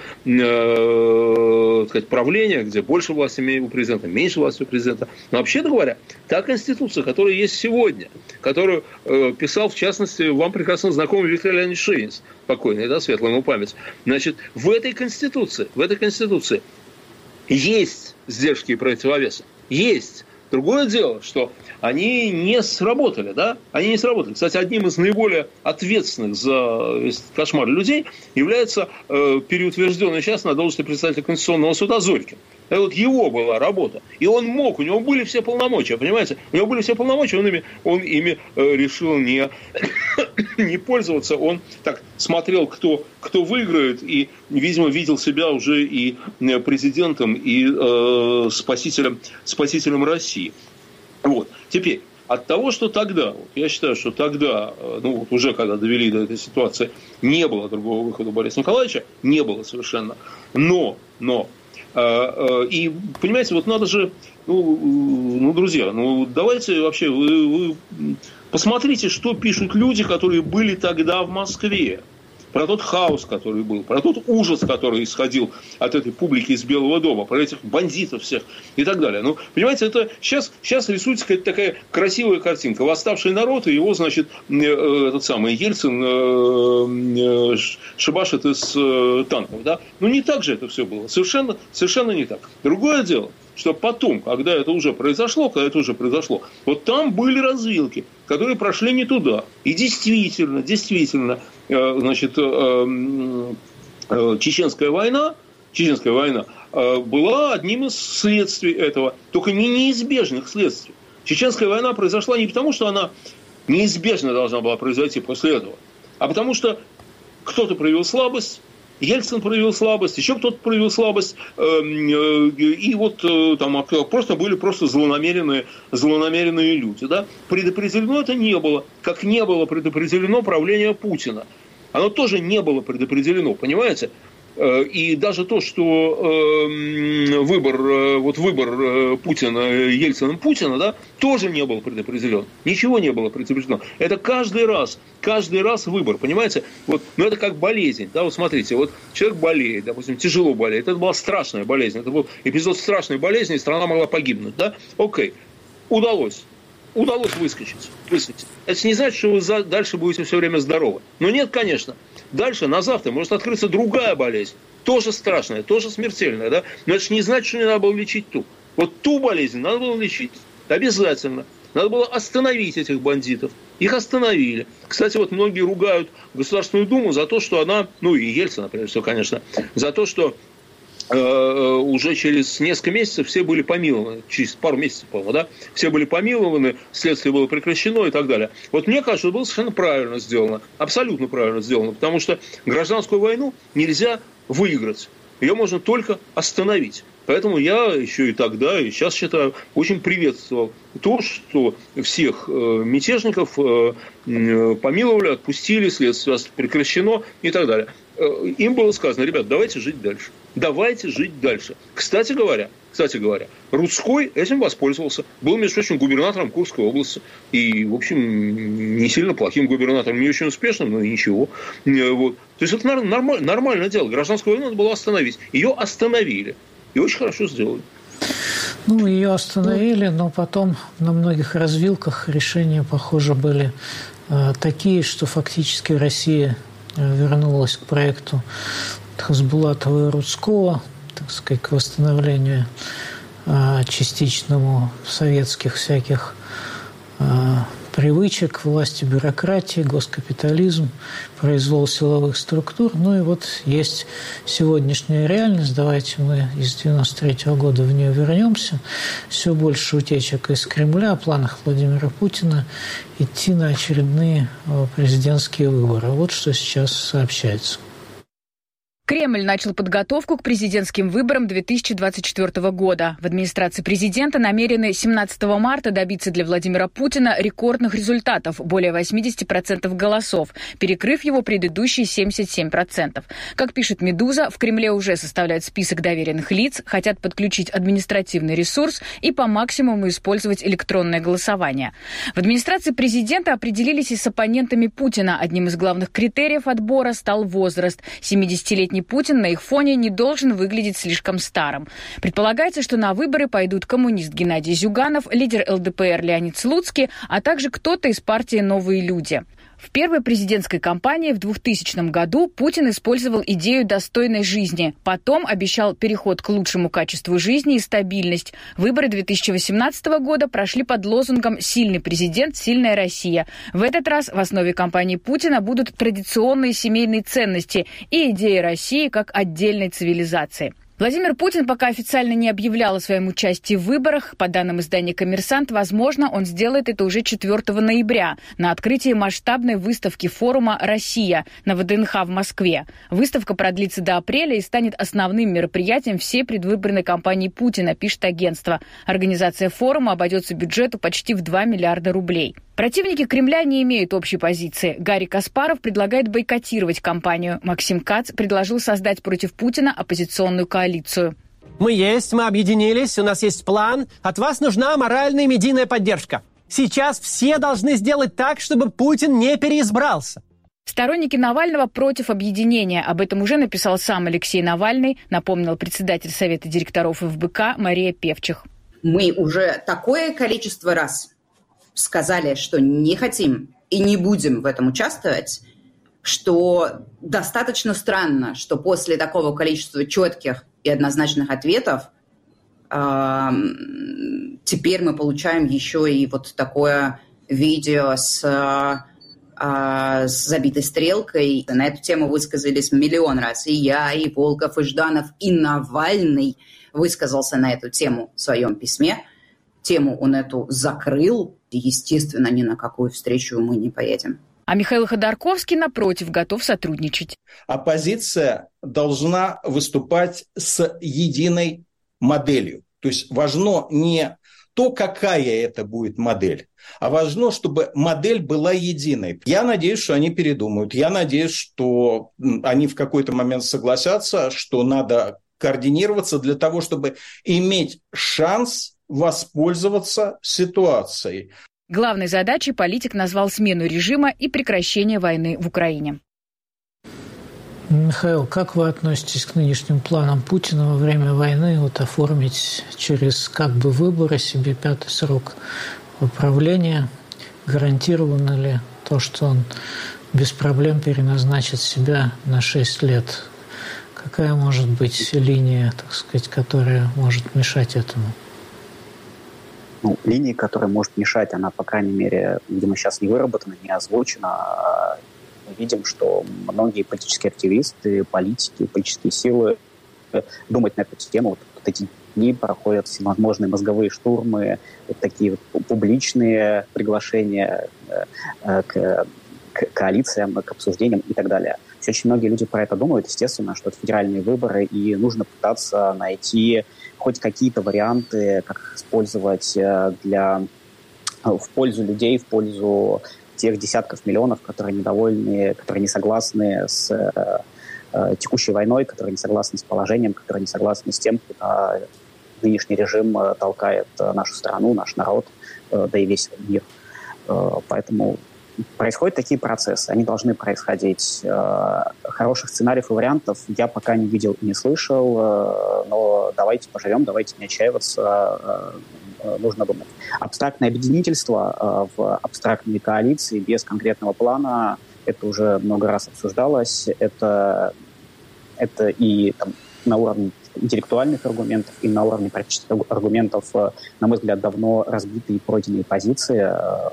[SPEAKER 7] э, сказать, правления, где больше власти у президента, меньше власти у президента. Но вообще-то говоря, та конституция, которая есть сегодня, которую э, писал, в частности, вам прекрасно знакомый Виктор Леонидович Шейнц, покойный, да, светлая ему память. Значит, в этой конституции, в этой конституции есть сдержки и противовесы. Есть. Другое дело, что они не сработали, да? Они не сработали. Кстати, одним из наиболее ответственных за весь кошмар людей является э, переутвержденный сейчас на должности председателя Конституционного суда Зорькин. Это вот его была работа. И он мог, у него были все полномочия, понимаете? У него были все полномочия, он ими, он ими э, решил не, не пользоваться. Он так смотрел, кто, кто выиграет, и, видимо, видел себя уже и президентом, и э, спасителем, спасителем России. Вот. Теперь, от того, что тогда, вот, я считаю, что тогда, ну вот уже когда довели до этой ситуации, не было другого выхода у Бориса Николаевича, не было совершенно. Но, но, э, э, и, понимаете, вот надо же, ну, ну друзья, ну давайте вообще, вы, вы посмотрите, что пишут люди, которые были тогда в Москве. Про тот хаос, который был, про тот ужас, который исходил от этой публики из Белого дома, про этих бандитов всех и так далее. Ну, понимаете, это сейчас, сейчас рисуется какая-то такая красивая картинка. Восставший народ, и его, значит, этот самый Ельцин э, шибашит из э, танков. Да? Ну, не так же это все было. Совершенно, совершенно не так. Другое дело, что потом, когда это уже произошло, когда это уже произошло, вот там были развилки, которые прошли не туда. И действительно, действительно, значит, Чеченская война, Чеченская война была одним из следствий этого, только не неизбежных следствий. Чеченская война произошла не потому, что она неизбежно должна была произойти после этого, а потому что кто-то проявил слабость, Ельцин проявил слабость, еще кто-то проявил слабость, и вот там просто были просто злонамеренные, злонамеренные люди. Да? Предопределено это не было, как не было предопределено правление Путина. Оно тоже не было предопределено, понимаете? И даже то, что выбор, вот выбор Путина, Ельциным Путина, да, тоже не был предопределен. Ничего не было предопределено. Это каждый раз, каждый раз выбор, понимаете? Вот, ну, это как болезнь. Да, вот смотрите, вот человек болеет, допустим, тяжело болеет. Это была страшная болезнь. Это был эпизод страшной болезни, и страна могла погибнуть. Да? Окей, удалось. Удалось выскочить. выскочить. Это не значит, что вы дальше будете все время здоровы. Но нет, конечно. Дальше, на завтра, может открыться другая болезнь. Тоже страшная, тоже смертельная. Да? Но это не значит, что не надо было лечить ту. Вот ту болезнь надо было лечить. Обязательно. Надо было остановить этих бандитов. Их остановили. Кстати, вот многие ругают Государственную Думу за то, что она, ну и Ельцина, прежде всего, конечно, за то, что уже через несколько месяцев все были помилованы, через пару месяцев, по-моему, да, все были помилованы, следствие было прекращено и так далее. Вот мне кажется, это было совершенно правильно сделано, абсолютно правильно сделано, потому что гражданскую войну нельзя выиграть, ее можно только остановить. Поэтому я еще и тогда, и сейчас считаю, очень приветствовал то, что всех мятежников помиловали, отпустили, следствие прекращено и так далее. Им было сказано: ребят, давайте жить дальше. Давайте жить дальше. Кстати говоря, кстати говоря, Рудской этим воспользовался. Был, между прочим, губернатором Курской области. И, в общем, не сильно плохим губернатором, не очень успешным, но ничего. Вот. То есть это нормально, нормальное дело. Гражданскую войну надо было остановить. Ее остановили. И очень хорошо сделали.
[SPEAKER 1] Ну, ее остановили, но потом на многих развилках решения, похоже, были э, такие, что фактически Россия вернулась к проекту Хасбулатова и Рудского, так сказать, к восстановлению э, частичному советских всяких э, привычек, власти бюрократии, госкапитализм, произвол силовых структур. Ну и вот есть сегодняшняя реальность. Давайте мы из девяносто третьего года в нее вернемся. Все больше утечек из Кремля о планах Владимира Путина идти на очередные президентские выборы. Вот что сейчас сообщается.
[SPEAKER 9] Кремль начал подготовку к президентским выборам две тысячи двадцать четвёртого года. В администрации президента намерены семнадцатого марта добиться для Владимира Путина рекордных результатов – более восемьдесят процентов голосов, перекрыв его предыдущие семьдесят семь процентов. Как пишет «Медуза», в Кремле уже составляют список доверенных лиц, хотят подключить административный ресурс и по максимуму использовать электронное голосование. В администрации президента определились и с оппонентами Путина. Одним из главных критериев отбора стал возраст. семидесятилетний Путин на их фоне не должен выглядеть слишком старым. Предполагается, что на выборы пойдут коммунист Геннадий Зюганов, лидер эл дэ пэ эр Леонид Слуцкий, а также кто-то из партии «Новые люди». В первой президентской кампании в двухтысячном году Путин использовал идею достойной жизни. Потом обещал переход к лучшему качеству жизни и стабильность. Выборы две тысячи восемнадцатого года прошли под лозунгом «Сильный президент, сильная Россия». В этот раз в основе кампании Путина будут традиционные семейные ценности и идеи России как отдельной цивилизации. Владимир Путин пока официально не объявлял о своем участии в выборах. По данным издания «Коммерсант», возможно, он сделает это уже четвёртого ноября на открытии масштабной выставки форума «Россия» на вэ дэ эн ха в Москве. Выставка продлится до апреля и станет основным мероприятием всей предвыборной кампании Путина, пишет агентство. Организация форума обойдется бюджету почти в два миллиарда рублей. Противники Кремля не имеют общей позиции. Гарри Каспаров предлагает бойкотировать кампанию. Максим Кац предложил создать против Путина оппозиционную коалицию.
[SPEAKER 10] Мы есть, мы объединились, у нас есть план. От вас нужна моральная и медийная поддержка. Сейчас все должны сделать так, чтобы Путин не переизбрался.
[SPEAKER 9] Сторонники Навального против объединения. Об этом уже написал сам Алексей Навальный, напомнил председатель Совета директоров эф бэ ка Мария Певчих.
[SPEAKER 11] Мы уже такое количество раз сказали, что не хотим и не будем в этом участвовать, что достаточно странно, что после такого количества четких и однозначных ответов э, теперь мы получаем еще и вот такое видео с, э, с забитой стрелкой. На эту тему высказались миллион раз. И я, и Волков, и Жданов, и Навальный высказался на эту тему в своем письме. Тему он эту закрыл. Естественно, ни на какую встречу мы не поедем.
[SPEAKER 9] А Михаил Ходорковский, напротив, готов сотрудничать.
[SPEAKER 12] Оппозиция должна выступать с единой моделью. То есть важно не то, какая это будет модель, а важно, чтобы модель была единой. Я надеюсь, что они передумают. Я надеюсь, что они в какой-то момент согласятся, что надо координироваться для того, чтобы иметь шанс воспользоваться ситуацией.
[SPEAKER 9] Главной задачей политик назвал смену режима и прекращение войны в Украине.
[SPEAKER 1] Михаил, как вы относитесь к нынешним планам Путина во время войны вот оформить через как бы выборы себе пятый срок правления? Гарантировано ли то, что он без проблем переназначит себя на шесть лет? Какая может быть линия, так сказать, которая может мешать этому?
[SPEAKER 8] Ну, линия, которая может мешать, она, по крайней мере, видимо, сейчас не выработана, не озвучена. Мы видим, что многие политические активисты, политики, политические силы думают на эту тему. Вот, вот эти дни проходят всевозможные мозговые штурмы, вот такие вот публичные приглашения к, к коалициям, к обсуждениям и так далее. Все очень многие люди про это думают, естественно, что это федеральные выборы, и нужно пытаться найти хоть какие-то варианты, как их использовать для, в пользу людей, в пользу тех десятков миллионов, которые недовольны, которые не согласны с э, текущей войной, которые не согласны с положением, которые не согласны с тем, куда нынешний режим э, толкает э, нашу страну, наш народ, э, да и весь мир. Э, поэтому происходят такие процессы, они должны происходить. Э, хороших сценариев и вариантов я пока не видел и не слышал, э, но давайте поживем, давайте не отчаиваться, э, нужно думать. Абстрактное объединительство э, в абстрактной коалиции без конкретного плана, это уже много раз обсуждалось, это, это и там, на уровне интеллектуальных аргументов, и на уровне практических аргументов, э, на мой взгляд, давно разбитые и пройденные позиции. Э,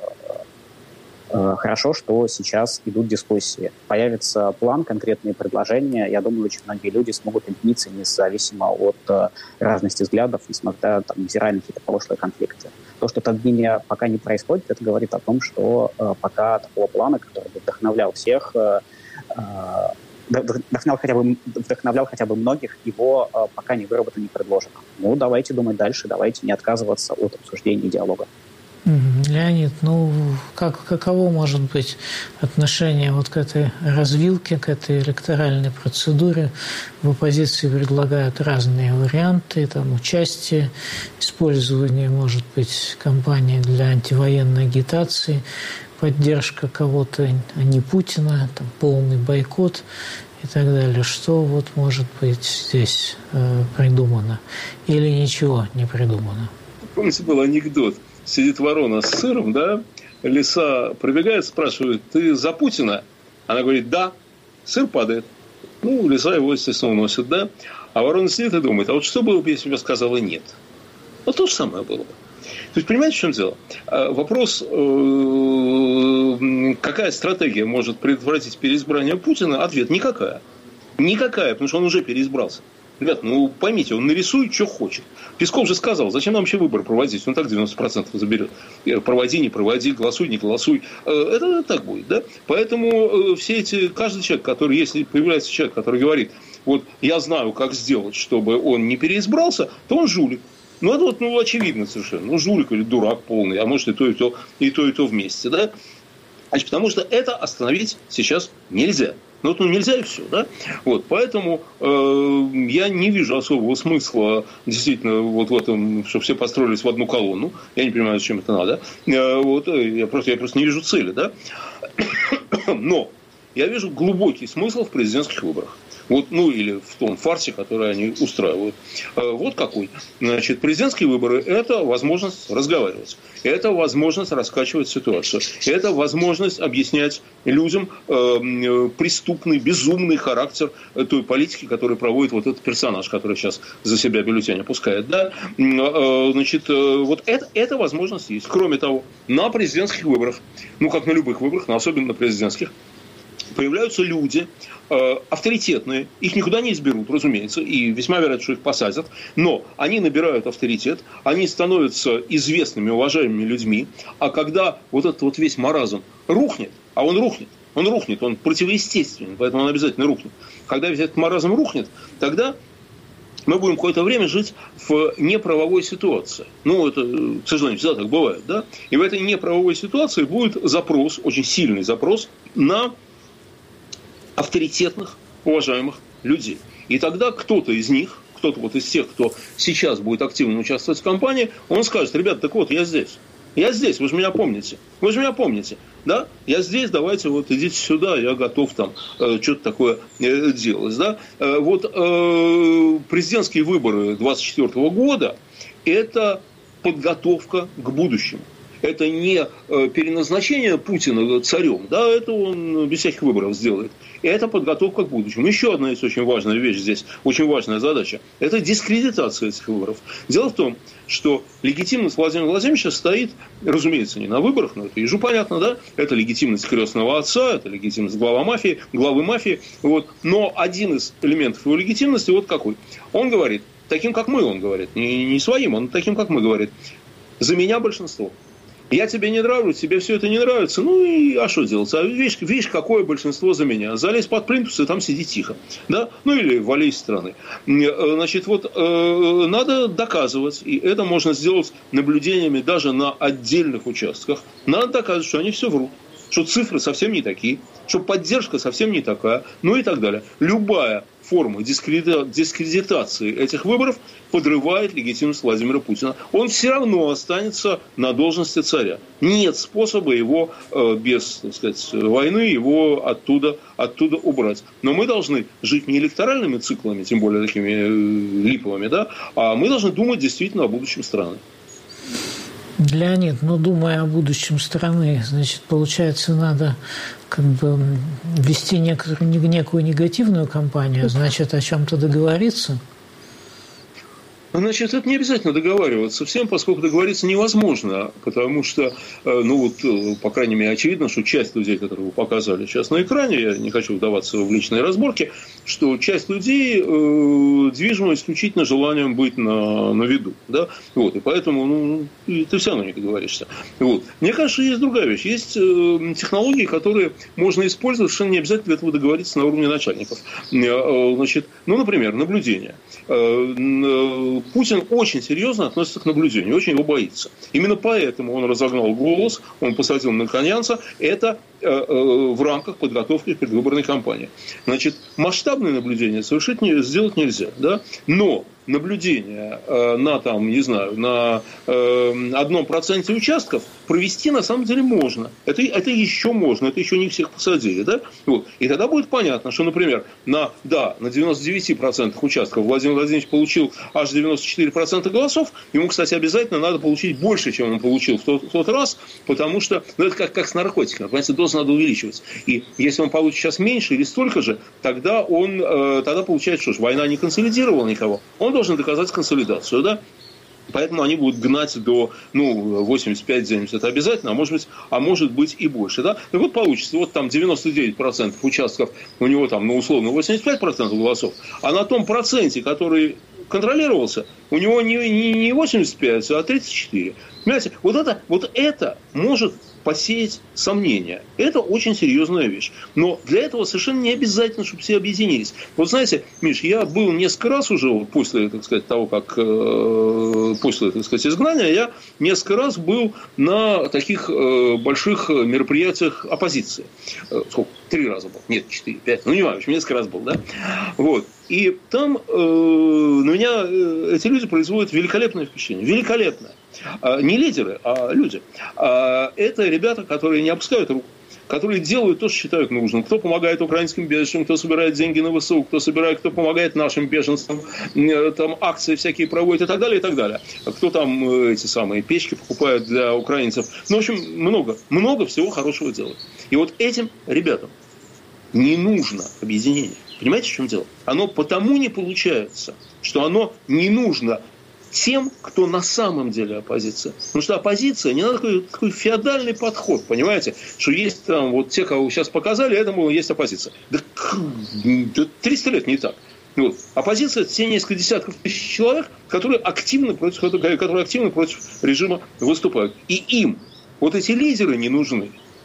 [SPEAKER 8] э, хорошо, что сейчас идут дискуссии. Появится план, конкретные предложения. Я думаю, очень многие люди смогут объединиться независимо от э, разности взглядов, несмотря там, невзирая на какие-то прошлые конфликты. То, что это объединение пока не происходит, это говорит о том, что э, пока такого плана, который бы вдохновлял всех, э, э, вдохновлял, хотя бы, вдохновлял хотя бы многих, его э, пока не выработано, не предложено. Ну, давайте думать дальше, давайте не отказываться от обсуждения и диалога.
[SPEAKER 1] Леонид, ну как, каково может быть отношение вот к этой развилке, к этой электоральной процедуре? В оппозиции предлагают разные варианты, там участие, использование, может быть, кампании для антивоенной агитации, поддержка кого-то, а не Путина, там полный бойкот и так далее. Что вот может быть здесь э, придумано? Или ничего не придумано?
[SPEAKER 7] Помните, был анекдот. Сидит ворона с сыром, да, лиса пробегает, спрашивает, ты за Путина? Она говорит, да, сыр падает. Ну, лиса его, естественно, уносит, да. А ворона сидит и думает, а вот что было бы, если бы я сказала нет? Вот то же самое было бы. То есть, понимаете, в чем дело? Вопрос, какая стратегия может предотвратить переизбрание Путина? Ответ – никакая. Никакая, потому что он уже переизбрался. Ребят, ну поймите, он нарисует, что хочет. Песков же сказал, зачем нам вообще выборы проводить? Он так девяносто процентов заберет. Проводи, не проводи, голосуй, не голосуй. Это так будет, да? Поэтому все эти, каждый человек, который, если появляется человек, который говорит, вот я знаю, как сделать, чтобы он не переизбрался, то он жулик. Ну, это вот, ну, очевидно совершенно. Ну, жулик или дурак полный, а может и то, и то, и то, и то вместе, да? Значит, потому что это остановить сейчас нельзя. Ну, вот, ну, нельзя и все, да? Вот, поэтому э, я не вижу особого смысла действительно вот в этом, чтобы все построились в одну колонну. Я не понимаю, зачем это надо. Э, вот, я, просто, я просто не вижу цели, да? Но я вижу глубокий смысл в президентских выборах. Вот, ну, или в том фарсе, который они устраивают. Вот какой. Значит, президентские выборы – это возможность разговаривать. Это возможность раскачивать ситуацию. Это возможность объяснять людям э, преступный, безумный характер той политики, которую проводит вот этот персонаж, который сейчас за себя бюллетень опускает. Да? Э, значит, э, вот это, эта возможность есть. Кроме того, на президентских выборах, ну, как на любых выборах, но особенно на президентских, появляются люди э, авторитетные, их никуда не изберут, разумеется, и весьма вероятно, что их посадят, но они набирают авторитет, они становятся известными, уважаемыми людьми, а когда вот этот вот весь маразм рухнет, а он рухнет. Он рухнет, он противоестественен, поэтому он обязательно рухнет. Когда весь этот маразм рухнет, тогда мы будем какое-то время жить в неправовой ситуации. Ну, это, к сожалению, всегда так бывает, да? И в этой неправовой ситуации будет запрос, очень сильный запрос на авторитетных, уважаемых людей. И тогда кто-то из них, кто-то вот из тех, кто сейчас будет активно участвовать в кампании, он скажет: ребята, так вот, я здесь. Я здесь, вы же меня помните. Вы же меня помните. Да? Я здесь, давайте вот идите сюда, я готов там э, что-то такое э, делать. Да? Э, вот э, президентские выборы двадцать четвёртого года – это подготовка к будущему. Это не переназначение Путина царем, да, это он без всяких выборов сделает. Это подготовка к будущему. Еще одна есть очень важная вещь здесь, очень важная задача. Это дискредитация этих выборов. Дело в том, что легитимность Владимира Владимировича стоит, разумеется, не на выборах, но это ежу понятно, да, это легитимность крестного отца, это легитимность главы мафии, главы мафии, вот. Но один из элементов его легитимности вот какой. Он говорит, таким как мы, он говорит, не, не своим, он таким как мы говорит, за меня большинство. Я тебе не нравлюсь, тебе все это не нравится. Ну и а что делать? А видишь, видишь, какое большинство за меня. Залезь под плинтус и там сиди тихо. Да? Ну или вали из страны. Значит, вот э, надо доказывать, и это можно сделать наблюдениями даже на отдельных участках. Надо доказывать, что они все врут. Что цифры совсем не такие, что поддержка совсем не такая, ну и так далее. Любая форма дискредитации этих выборов подрывает легитимность Владимира Путина. Он все равно останется на должности царя. Нет способа его э, без, так сказать, войны его оттуда, оттуда убрать. Но мы должны жить не электоральными циклами, тем более такими э, липовыми, да, а мы должны думать действительно о будущем страны.
[SPEAKER 1] Леонид, ну, думая о будущем страны, значит, получается, надо как бы вести некую, некую негативную кампанию, значит, о чем-то договориться?
[SPEAKER 7] Значит, это не обязательно договариваться всем, поскольку договориться невозможно, потому что, ну вот, по крайней мере, очевидно, что часть людей, которые вы показали сейчас на экране, я не хочу вдаваться в личные разборки, что часть людей э, движима исключительно желанием быть на, на виду, да, вот, и поэтому, ну, ты все равно не договоришься. Вот. Мне кажется, есть другая вещь, есть э, технологии, которые можно использовать, совершенно не обязательно для этого договориться на уровне начальников. Э, значит, ну, например, наблюдение. Э, Путин очень серьезно относится к наблюдению, очень его боится. Именно поэтому он разогнал голос, он посадил мелконянца. Это э, э, в рамках подготовки к предвыборной кампании. Значит, масштабное наблюдение совершить не, сделать нельзя, да? Но наблюдение э, на, там, не знаю, на э, одном проценте участков провести на самом деле можно. Это, это еще можно, это еще не всех посадили. Да? Вот. И тогда будет понятно, что, например, на, да, на девяноста девяти процентах участков Владимир Владимирович получил аж девяносто четыре процента голосов. Ему, кстати, обязательно надо получить больше, чем он получил в тот, в тот раз, потому что ну, это как, как с наркотиками. Понимаете, дозу надо увеличивать. И если он получит сейчас меньше или столько же, тогда, он, э, тогда получается, что ж, война не консолидировала никого. Он должен доказать консолидацию, да? Поэтому они будут гнать до, ну, восемьдесят пять - семьдесят это обязательно, а может быть, а может быть и больше, да? И вот получится, вот там девяносто девять процентов участков, у него там, ну, условно, восемьдесят пять процентов голосов, а на том проценте, который контролировался, у него не, не, не восемьдесят пять, а тридцать четыре. Понимаете, вот это, вот это может посеять сомнения. Это очень серьезная вещь. Но для этого совершенно не обязательно, чтобы все объединились. Вот знаете, Миш, я был несколько раз уже после, так сказать, того, как э, после, так сказать, изгнания, я несколько раз был на таких э, больших мероприятиях оппозиции. Э, сколько? Три раза был. Нет, четыре, пять. Ну, не важно, несколько раз был, да? Вот. И там э, на меня э, эти люди производят великолепное впечатление. Великолепное. А, не лидеры, а люди. А, это ребята, которые не опускают руку, которые делают то, что считают нужным. Кто помогает украинским беженцам, кто собирает деньги на ВСУ, кто собирает, кто помогает нашим беженцам, там акции всякие проводит и так далее, и так далее. Кто там эти самые печки покупает для украинцев. Ну, в общем, много, много всего хорошего делают. И вот этим ребятам не нужно объединение. Понимаете, в чем дело? Оно потому не получается, что оно не нужно тем, кто на самом деле оппозиция. Потому что оппозиция, не надо такой, такой феодальный подход, понимаете? Что есть там вот те, кого вы сейчас показали, этому есть оппозиция. Да триста лет не так. Вот. Оппозиция – это те несколько десятков тысяч человек, которые активно против, которые активно против режима выступают. И им вот эти лидеры не нужны.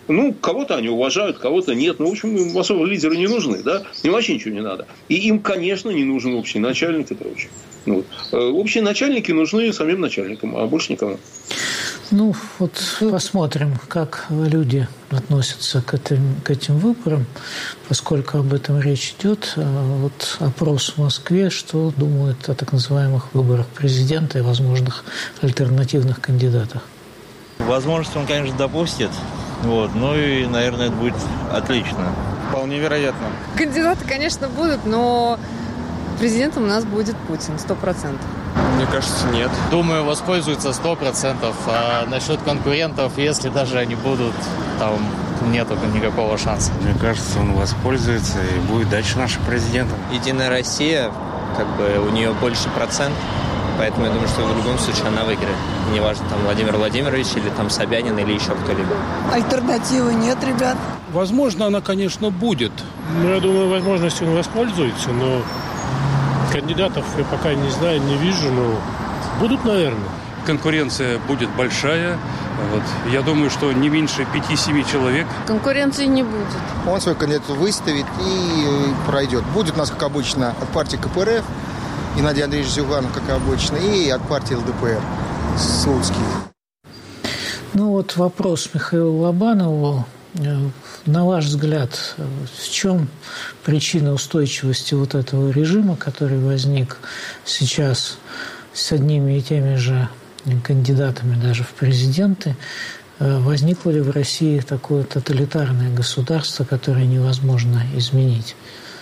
[SPEAKER 7] Ну, кого-то они уважают, кого-то нет. Ну, в общем, им особо лидеры не нужны, да? Им вообще ничего не надо. И им, конечно, не нужен общий начальник и прочее. Вот. Общие начальники нужны самим начальникам, а больше никому.
[SPEAKER 1] Ну, вот посмотрим, как люди относятся к этим, к этим выборам, поскольку об этом речь идет. Вот опрос в Москве, что думают о так называемых выборах президента и возможных альтернативных кандидатах.
[SPEAKER 13] Возможность он, конечно, допустит. Вот. Ну и, наверное, это будет отлично.
[SPEAKER 14] Вполне вероятно.
[SPEAKER 15] Кандидаты, конечно, будут, но президентом у нас будет Путин, сто процентов.
[SPEAKER 14] Мне кажется, нет.
[SPEAKER 16] Думаю, воспользуются сто процентов. А насчет конкурентов, если даже они будут, там нету никакого шанса.
[SPEAKER 17] Мне кажется, он воспользуется и будет дальше нашим президентом.
[SPEAKER 18] Единая Россия, как бы у нее больше процент, поэтому я думаю, что в любом случае она выиграет. Неважно, там Владимир Владимирович или там Собянин или еще кто-либо.
[SPEAKER 19] Альтернативы нет, ребят.
[SPEAKER 20] Возможно, она, конечно, будет. Ну, я думаю, возможностью он воспользуется, но кандидатов я пока не знаю, не вижу, но будут, наверное.
[SPEAKER 21] Конкуренция будет большая. Вот. Я думаю, что не меньше пяти-семи человек.
[SPEAKER 15] Конкуренции не будет.
[SPEAKER 22] Он свою кандидатуру выставит и пройдет. Будет у нас, как обычно, от партии ка пэ эр эф Геннадий Андреевич Зюганов, как обычно, и от партии эл дэ пэ эр Слуцкий.
[SPEAKER 1] Ну вот вопрос Михаилу Лобанову. На ваш взгляд, в чем причина устойчивости вот этого режима, который возник сейчас с одними и теми же кандидатами даже в президенты? Возникло ли в России такое тоталитарное государство, которое невозможно изменить?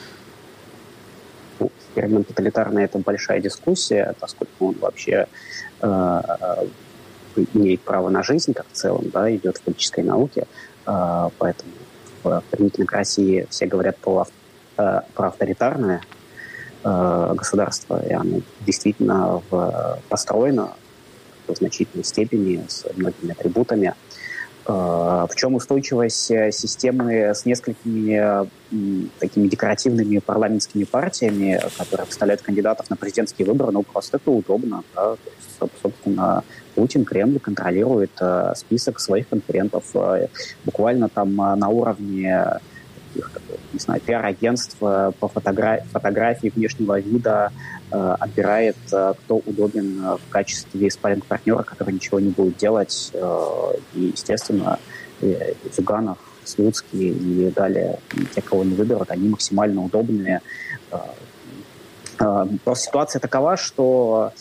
[SPEAKER 8] Термин «тоталитарный» – это большая дискуссия, поскольку он вообще э, имеет право на жизнь, как в целом, да, идет в политической науке. Э, поэтому применительно к России все говорят про, э, про авторитарное э, государство, и оно действительно в, построено в значительной степени с многими атрибутами. В чем устойчивость системы с несколькими такими декоративными парламентскими партиями, которые представляют кандидатов на президентские выборы? Ну, просто это удобно. Да? То есть, собственно, Путин, Кремль контролирует список своих конкурентов. Буквально там на уровне, не знаю, пиар-агентств по фотографии, фотографии внешнего вида отбирает, кто удобен в качестве спарринг-партнера, который ничего не будет делать. И, естественно, Зюганов, Слуцкий и далее, те, кого не выберут, они максимально удобные. Просто ситуация такова, что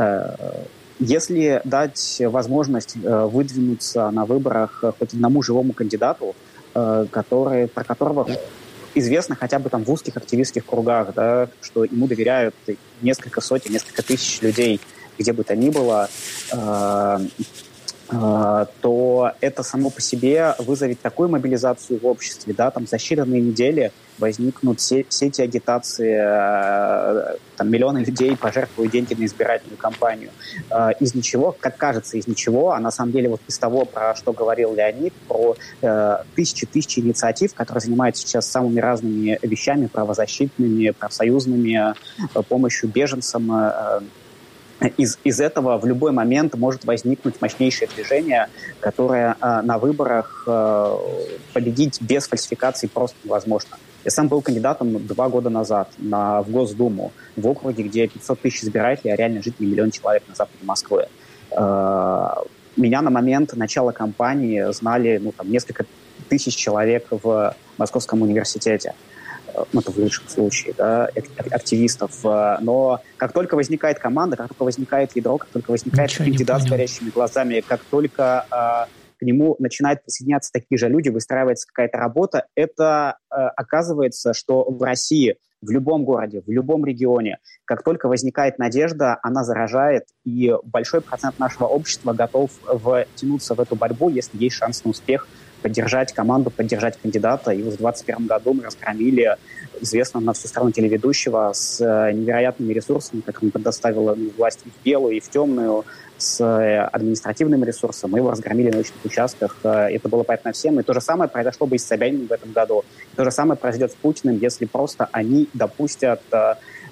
[SPEAKER 8] если дать возможность выдвинуться на выборах хоть одному живому кандидату, который, про которого известно хотя бы там в узких активистских кругах, да, что ему доверяют несколько сотен, несколько тысяч людей, где бы то ни было, э, э, то это само по себе вызовет такую мобилизацию в обществе, да, там за считанные недели возникнут се- сети агитации, э, там миллионы людей пожертвуют деньги на избирательную кампанию. Э, из ничего, как кажется, из ничего, а на самом деле вот из того, про что говорил Леонид, про э, тысячи-тысячи инициатив, которые занимаются сейчас самыми разными вещами, правозащитными, профсоюзными, э, помощью беженцам, э, Из, из этого в любой момент может возникнуть мощнейшее движение, которое э, на выборах э, победить без фальсификаций просто невозможно. Я сам был кандидатом два года назад на, в Госдуму в округе, где пятьсот тысяч избирателей, а реально жителей миллион человек на западе Москвы. Э, меня на момент начала кампании знали ну, там, несколько тысяч человек в Московском университете. Ну, это в лучшем случае, да, активистов. Но как только возникает команда, как только возникает ядро, как только возникает Ничего кандидат с горящими глазами, как только э, к нему начинают присоединяться такие же люди, выстраивается какая-то работа, это э, оказывается, что в России, в любом городе, в любом регионе, как только возникает надежда, она заражает, и большой процент нашего общества готов втянуться в эту борьбу, если есть шанс на успех, поддержать команду, поддержать кандидата. И в двадцать первом году мы разгромили известного на всю страну телеведущего с невероятными ресурсами, как он предоставил власть и в белую, и в темную, с административным ресурсом. Мы его разгромили на научных участках. Это было понятно всем. И то же самое произошло бы и с Собяниным в этом году. И то же самое произойдет с Путиным, если просто они допустят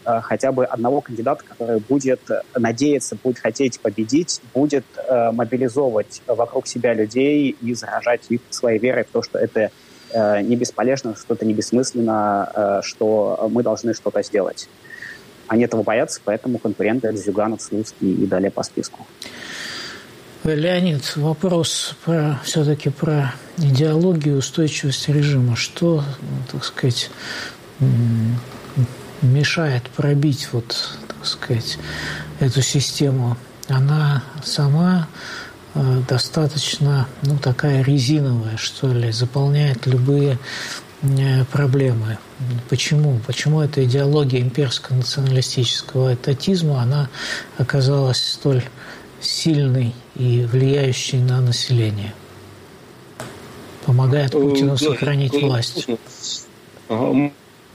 [SPEAKER 8] э, хотя бы одного кандидата, который будет надеяться, будет хотеть победить, будет э, мобилизовывать вокруг себя людей и заражать их своей верой в то, что это э, не бесполезно, что это не бессмысленно, э, что мы должны что-то сделать. Они этого боятся, поэтому конкуренты — это Зюганов, Слуцкий и далее по списку.
[SPEAKER 1] Леонид, вопрос про, все-таки про идеологию и устойчивость режима. Что, так сказать, мешает пробить вот, так сказать, эту систему? Она сама достаточно, ну, такая резиновая, что ли, заполняет любые проблемы. Почему? Почему эта идеология имперско-националистического этатизма, она оказалась столь сильный и влияющий на население? Помогает Путину сохранить власть.
[SPEAKER 7] Ага.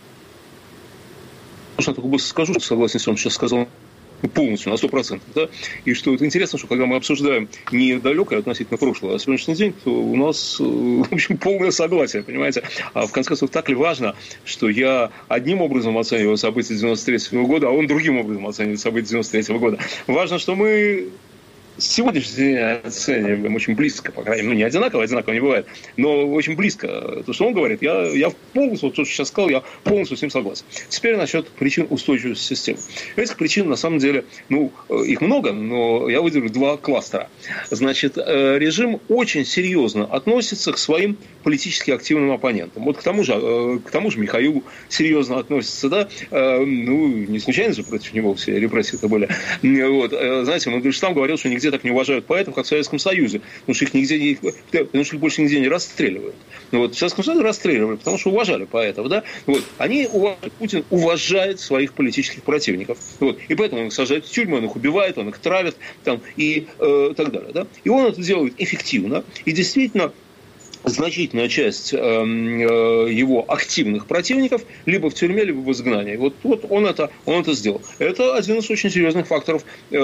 [SPEAKER 7] Я только быстро скажу, что согласен с тем, что сейчас сказал полностью, на сто процентов. Да? И что это интересно, что когда мы обсуждаем не далекое относительно прошлого, а сегодняшний день, то у нас, в общем, полное согласие, понимаете? А в конце концов, так ли важно, что я одним образом оцениваю события девяносто третьего года, а он другим образом оценивает события девяносто третьего года. Важно, что мы сегодняшний день оцениваем очень близко, по крайней мере, ну, не одинаково, одинаково не бывает, но очень близко. То, что он говорит, я, я полностью, вот то, что сейчас сказал, я полностью с ним согласен. Теперь насчет причин устойчивости системы. Этих причин, на самом деле, ну, их много, но я выделю два кластера. Значит, режим очень серьезно относится к своим политически активным оппонентам. Вот к тому же, к тому же Михаилу серьезно относится, да, ну, не случайно же против него все репрессии-то были. Вот, знаете, Мандельштам говорил, что нигде так не уважают поэтов, как в Советском Союзе, потому что их нигде не, потому что их больше нигде не расстреливают. Вот, в Советском Союзе расстреливали, потому что уважали поэтов, да. Вот, они уважают, Путин уважает своих политических противников. Вот, и поэтому он их сажает в тюрьму, он их убивает, он их травит, там, и э, так далее, да. И он это делает эффективно, и действительно значительная часть э, э, его активных противников либо в тюрьме, либо в изгнании. Вот, вот он, это, он это сделал. Это один из очень серьезных факторов э,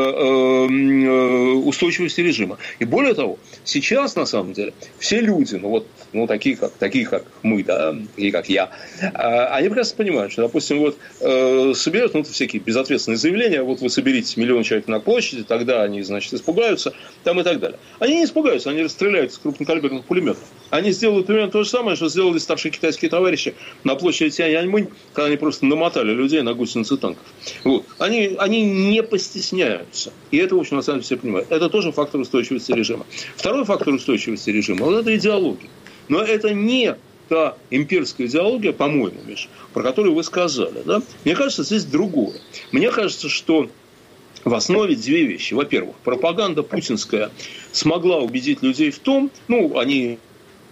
[SPEAKER 7] э, устойчивости режима. И более того, сейчас, на самом деле, все люди, ну, вот, ну, такие, как, такие, как мы, да, такие, как я, э, они прекрасно понимают, что, допустим, вот, э, соберут ну, всякие безответственные заявления, вот вы соберите миллион человек на площади, тогда они, значит, испугаются, там и так далее. Они не испугаются, они расстреляют из крупнокалиберных пулеметов. Они сделают примерно то же самое, что сделали старшие китайские товарищи на площади Тяньаньмэнь, когда они просто намотали людей на гусеницы танков. Вот. Они, они не постесняются. И это, в общем, на самом деле все понимают. Это тоже фактор устойчивости режима. Второй фактор устойчивости режима – вот это идеология. Но это не та имперская идеология, по-моему, Миша, про которую вы сказали. Да? Мне кажется, здесь другое. Мне кажется, что в основе две вещи. Во-первых, пропаганда путинская смогла убедить людей в том, ну, они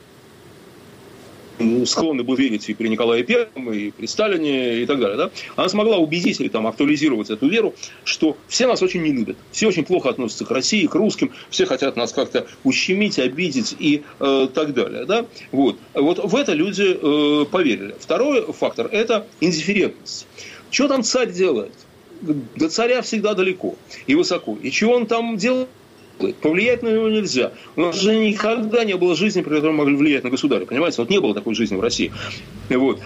[SPEAKER 7] склонны были верить и при Николае Первом, и при Сталине, и так далее. Да? Она смогла убедить или там, актуализировать эту веру, что все нас очень не любят, все очень плохо относятся к России, к русским, все хотят нас как-то ущемить, обидеть и э, так далее. Да? Вот. Вот в это люди э, поверили. Второй фактор – это индифферентность. Что там царь делает? До царя всегда далеко и высоко. И чего он там делает? Повлиять на него нельзя. У нас же никогда не было жизни, при которой могли влиять на государя. Понимаете? Вот не было такой жизни в России. Вот.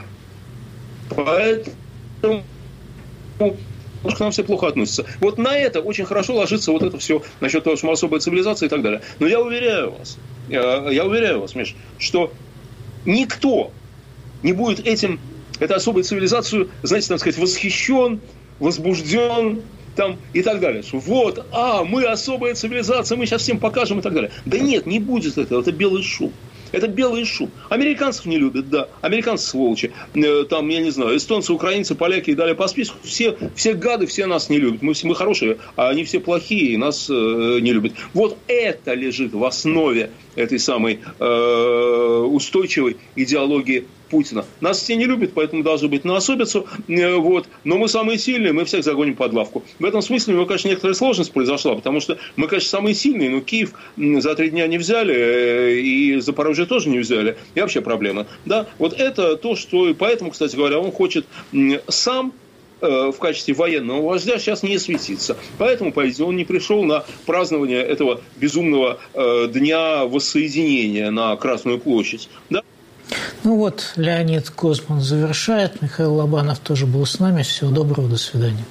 [SPEAKER 7] Поэтому к нам все плохо относятся. Вот на это очень хорошо ложится вот это все насчет того, что мы особая цивилизация и так далее. Но я уверяю вас, я, я уверяю вас, Миш, что никто не будет этим, этой особой цивилизацией, знаете, так сказать, восхищен, возбужден, там, и так далее. Вот, а, мы особая цивилизация, мы сейчас всем покажем и так далее. Да нет, не будет этого, это белый шум. Это белый шум. Американцев не любят, да. Американцы сволочи. Там, я не знаю, эстонцы, украинцы, поляки и далее по списку. Все, все гады, все нас не любят. Мы, мы хорошие, а они все плохие и нас э, не любят. Вот это лежит в основе этой самой э, устойчивой идеологии Путина. Нас все не любят, поэтому должны быть на особицу. Вот. Но мы самые сильные, мы всех загоним под лавку. В этом смысле, ну, конечно, некоторая сложность произошла, потому что мы, конечно, самые сильные, но Киев за три дня не взяли, и Запорожье тоже не взяли. И вообще проблема. Да? Вот это то, что... И поэтому, кстати говоря, он хочет сам в качестве военного вождя сейчас не светиться. Поэтому, по-видимому, он не пришел на празднование этого безумного дня воссоединения на Красную площадь. Да?
[SPEAKER 1] Ну вот, Леонид Гозман завершает. Михаил Лобанов тоже был с нами. Всего доброго, до свидания.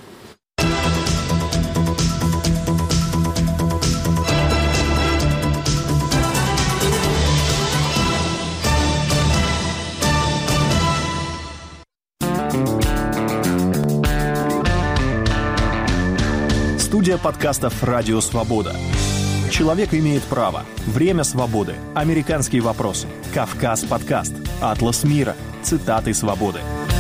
[SPEAKER 3] Студия подкастов «Радио Свобода». «Человек имеет право», «Время свободы», «Американские вопросы», «Кавказ подкаст», «Атлас мира», «Цитаты свободы».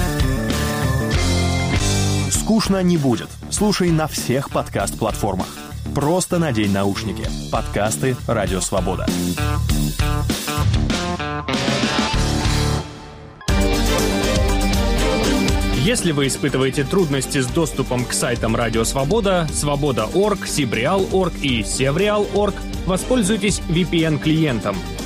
[SPEAKER 3] Скучно не будет. Слушай на всех подкаст-платформах. Просто надень наушники. Подкасты «Радио Свобода».
[SPEAKER 4] Если вы испытываете трудности с доступом к сайтам Радио Свобода, Свобода точка орг, Сибреал точка орг и Севреал точка орг, воспользуйтесь ви пи эн-клиентом.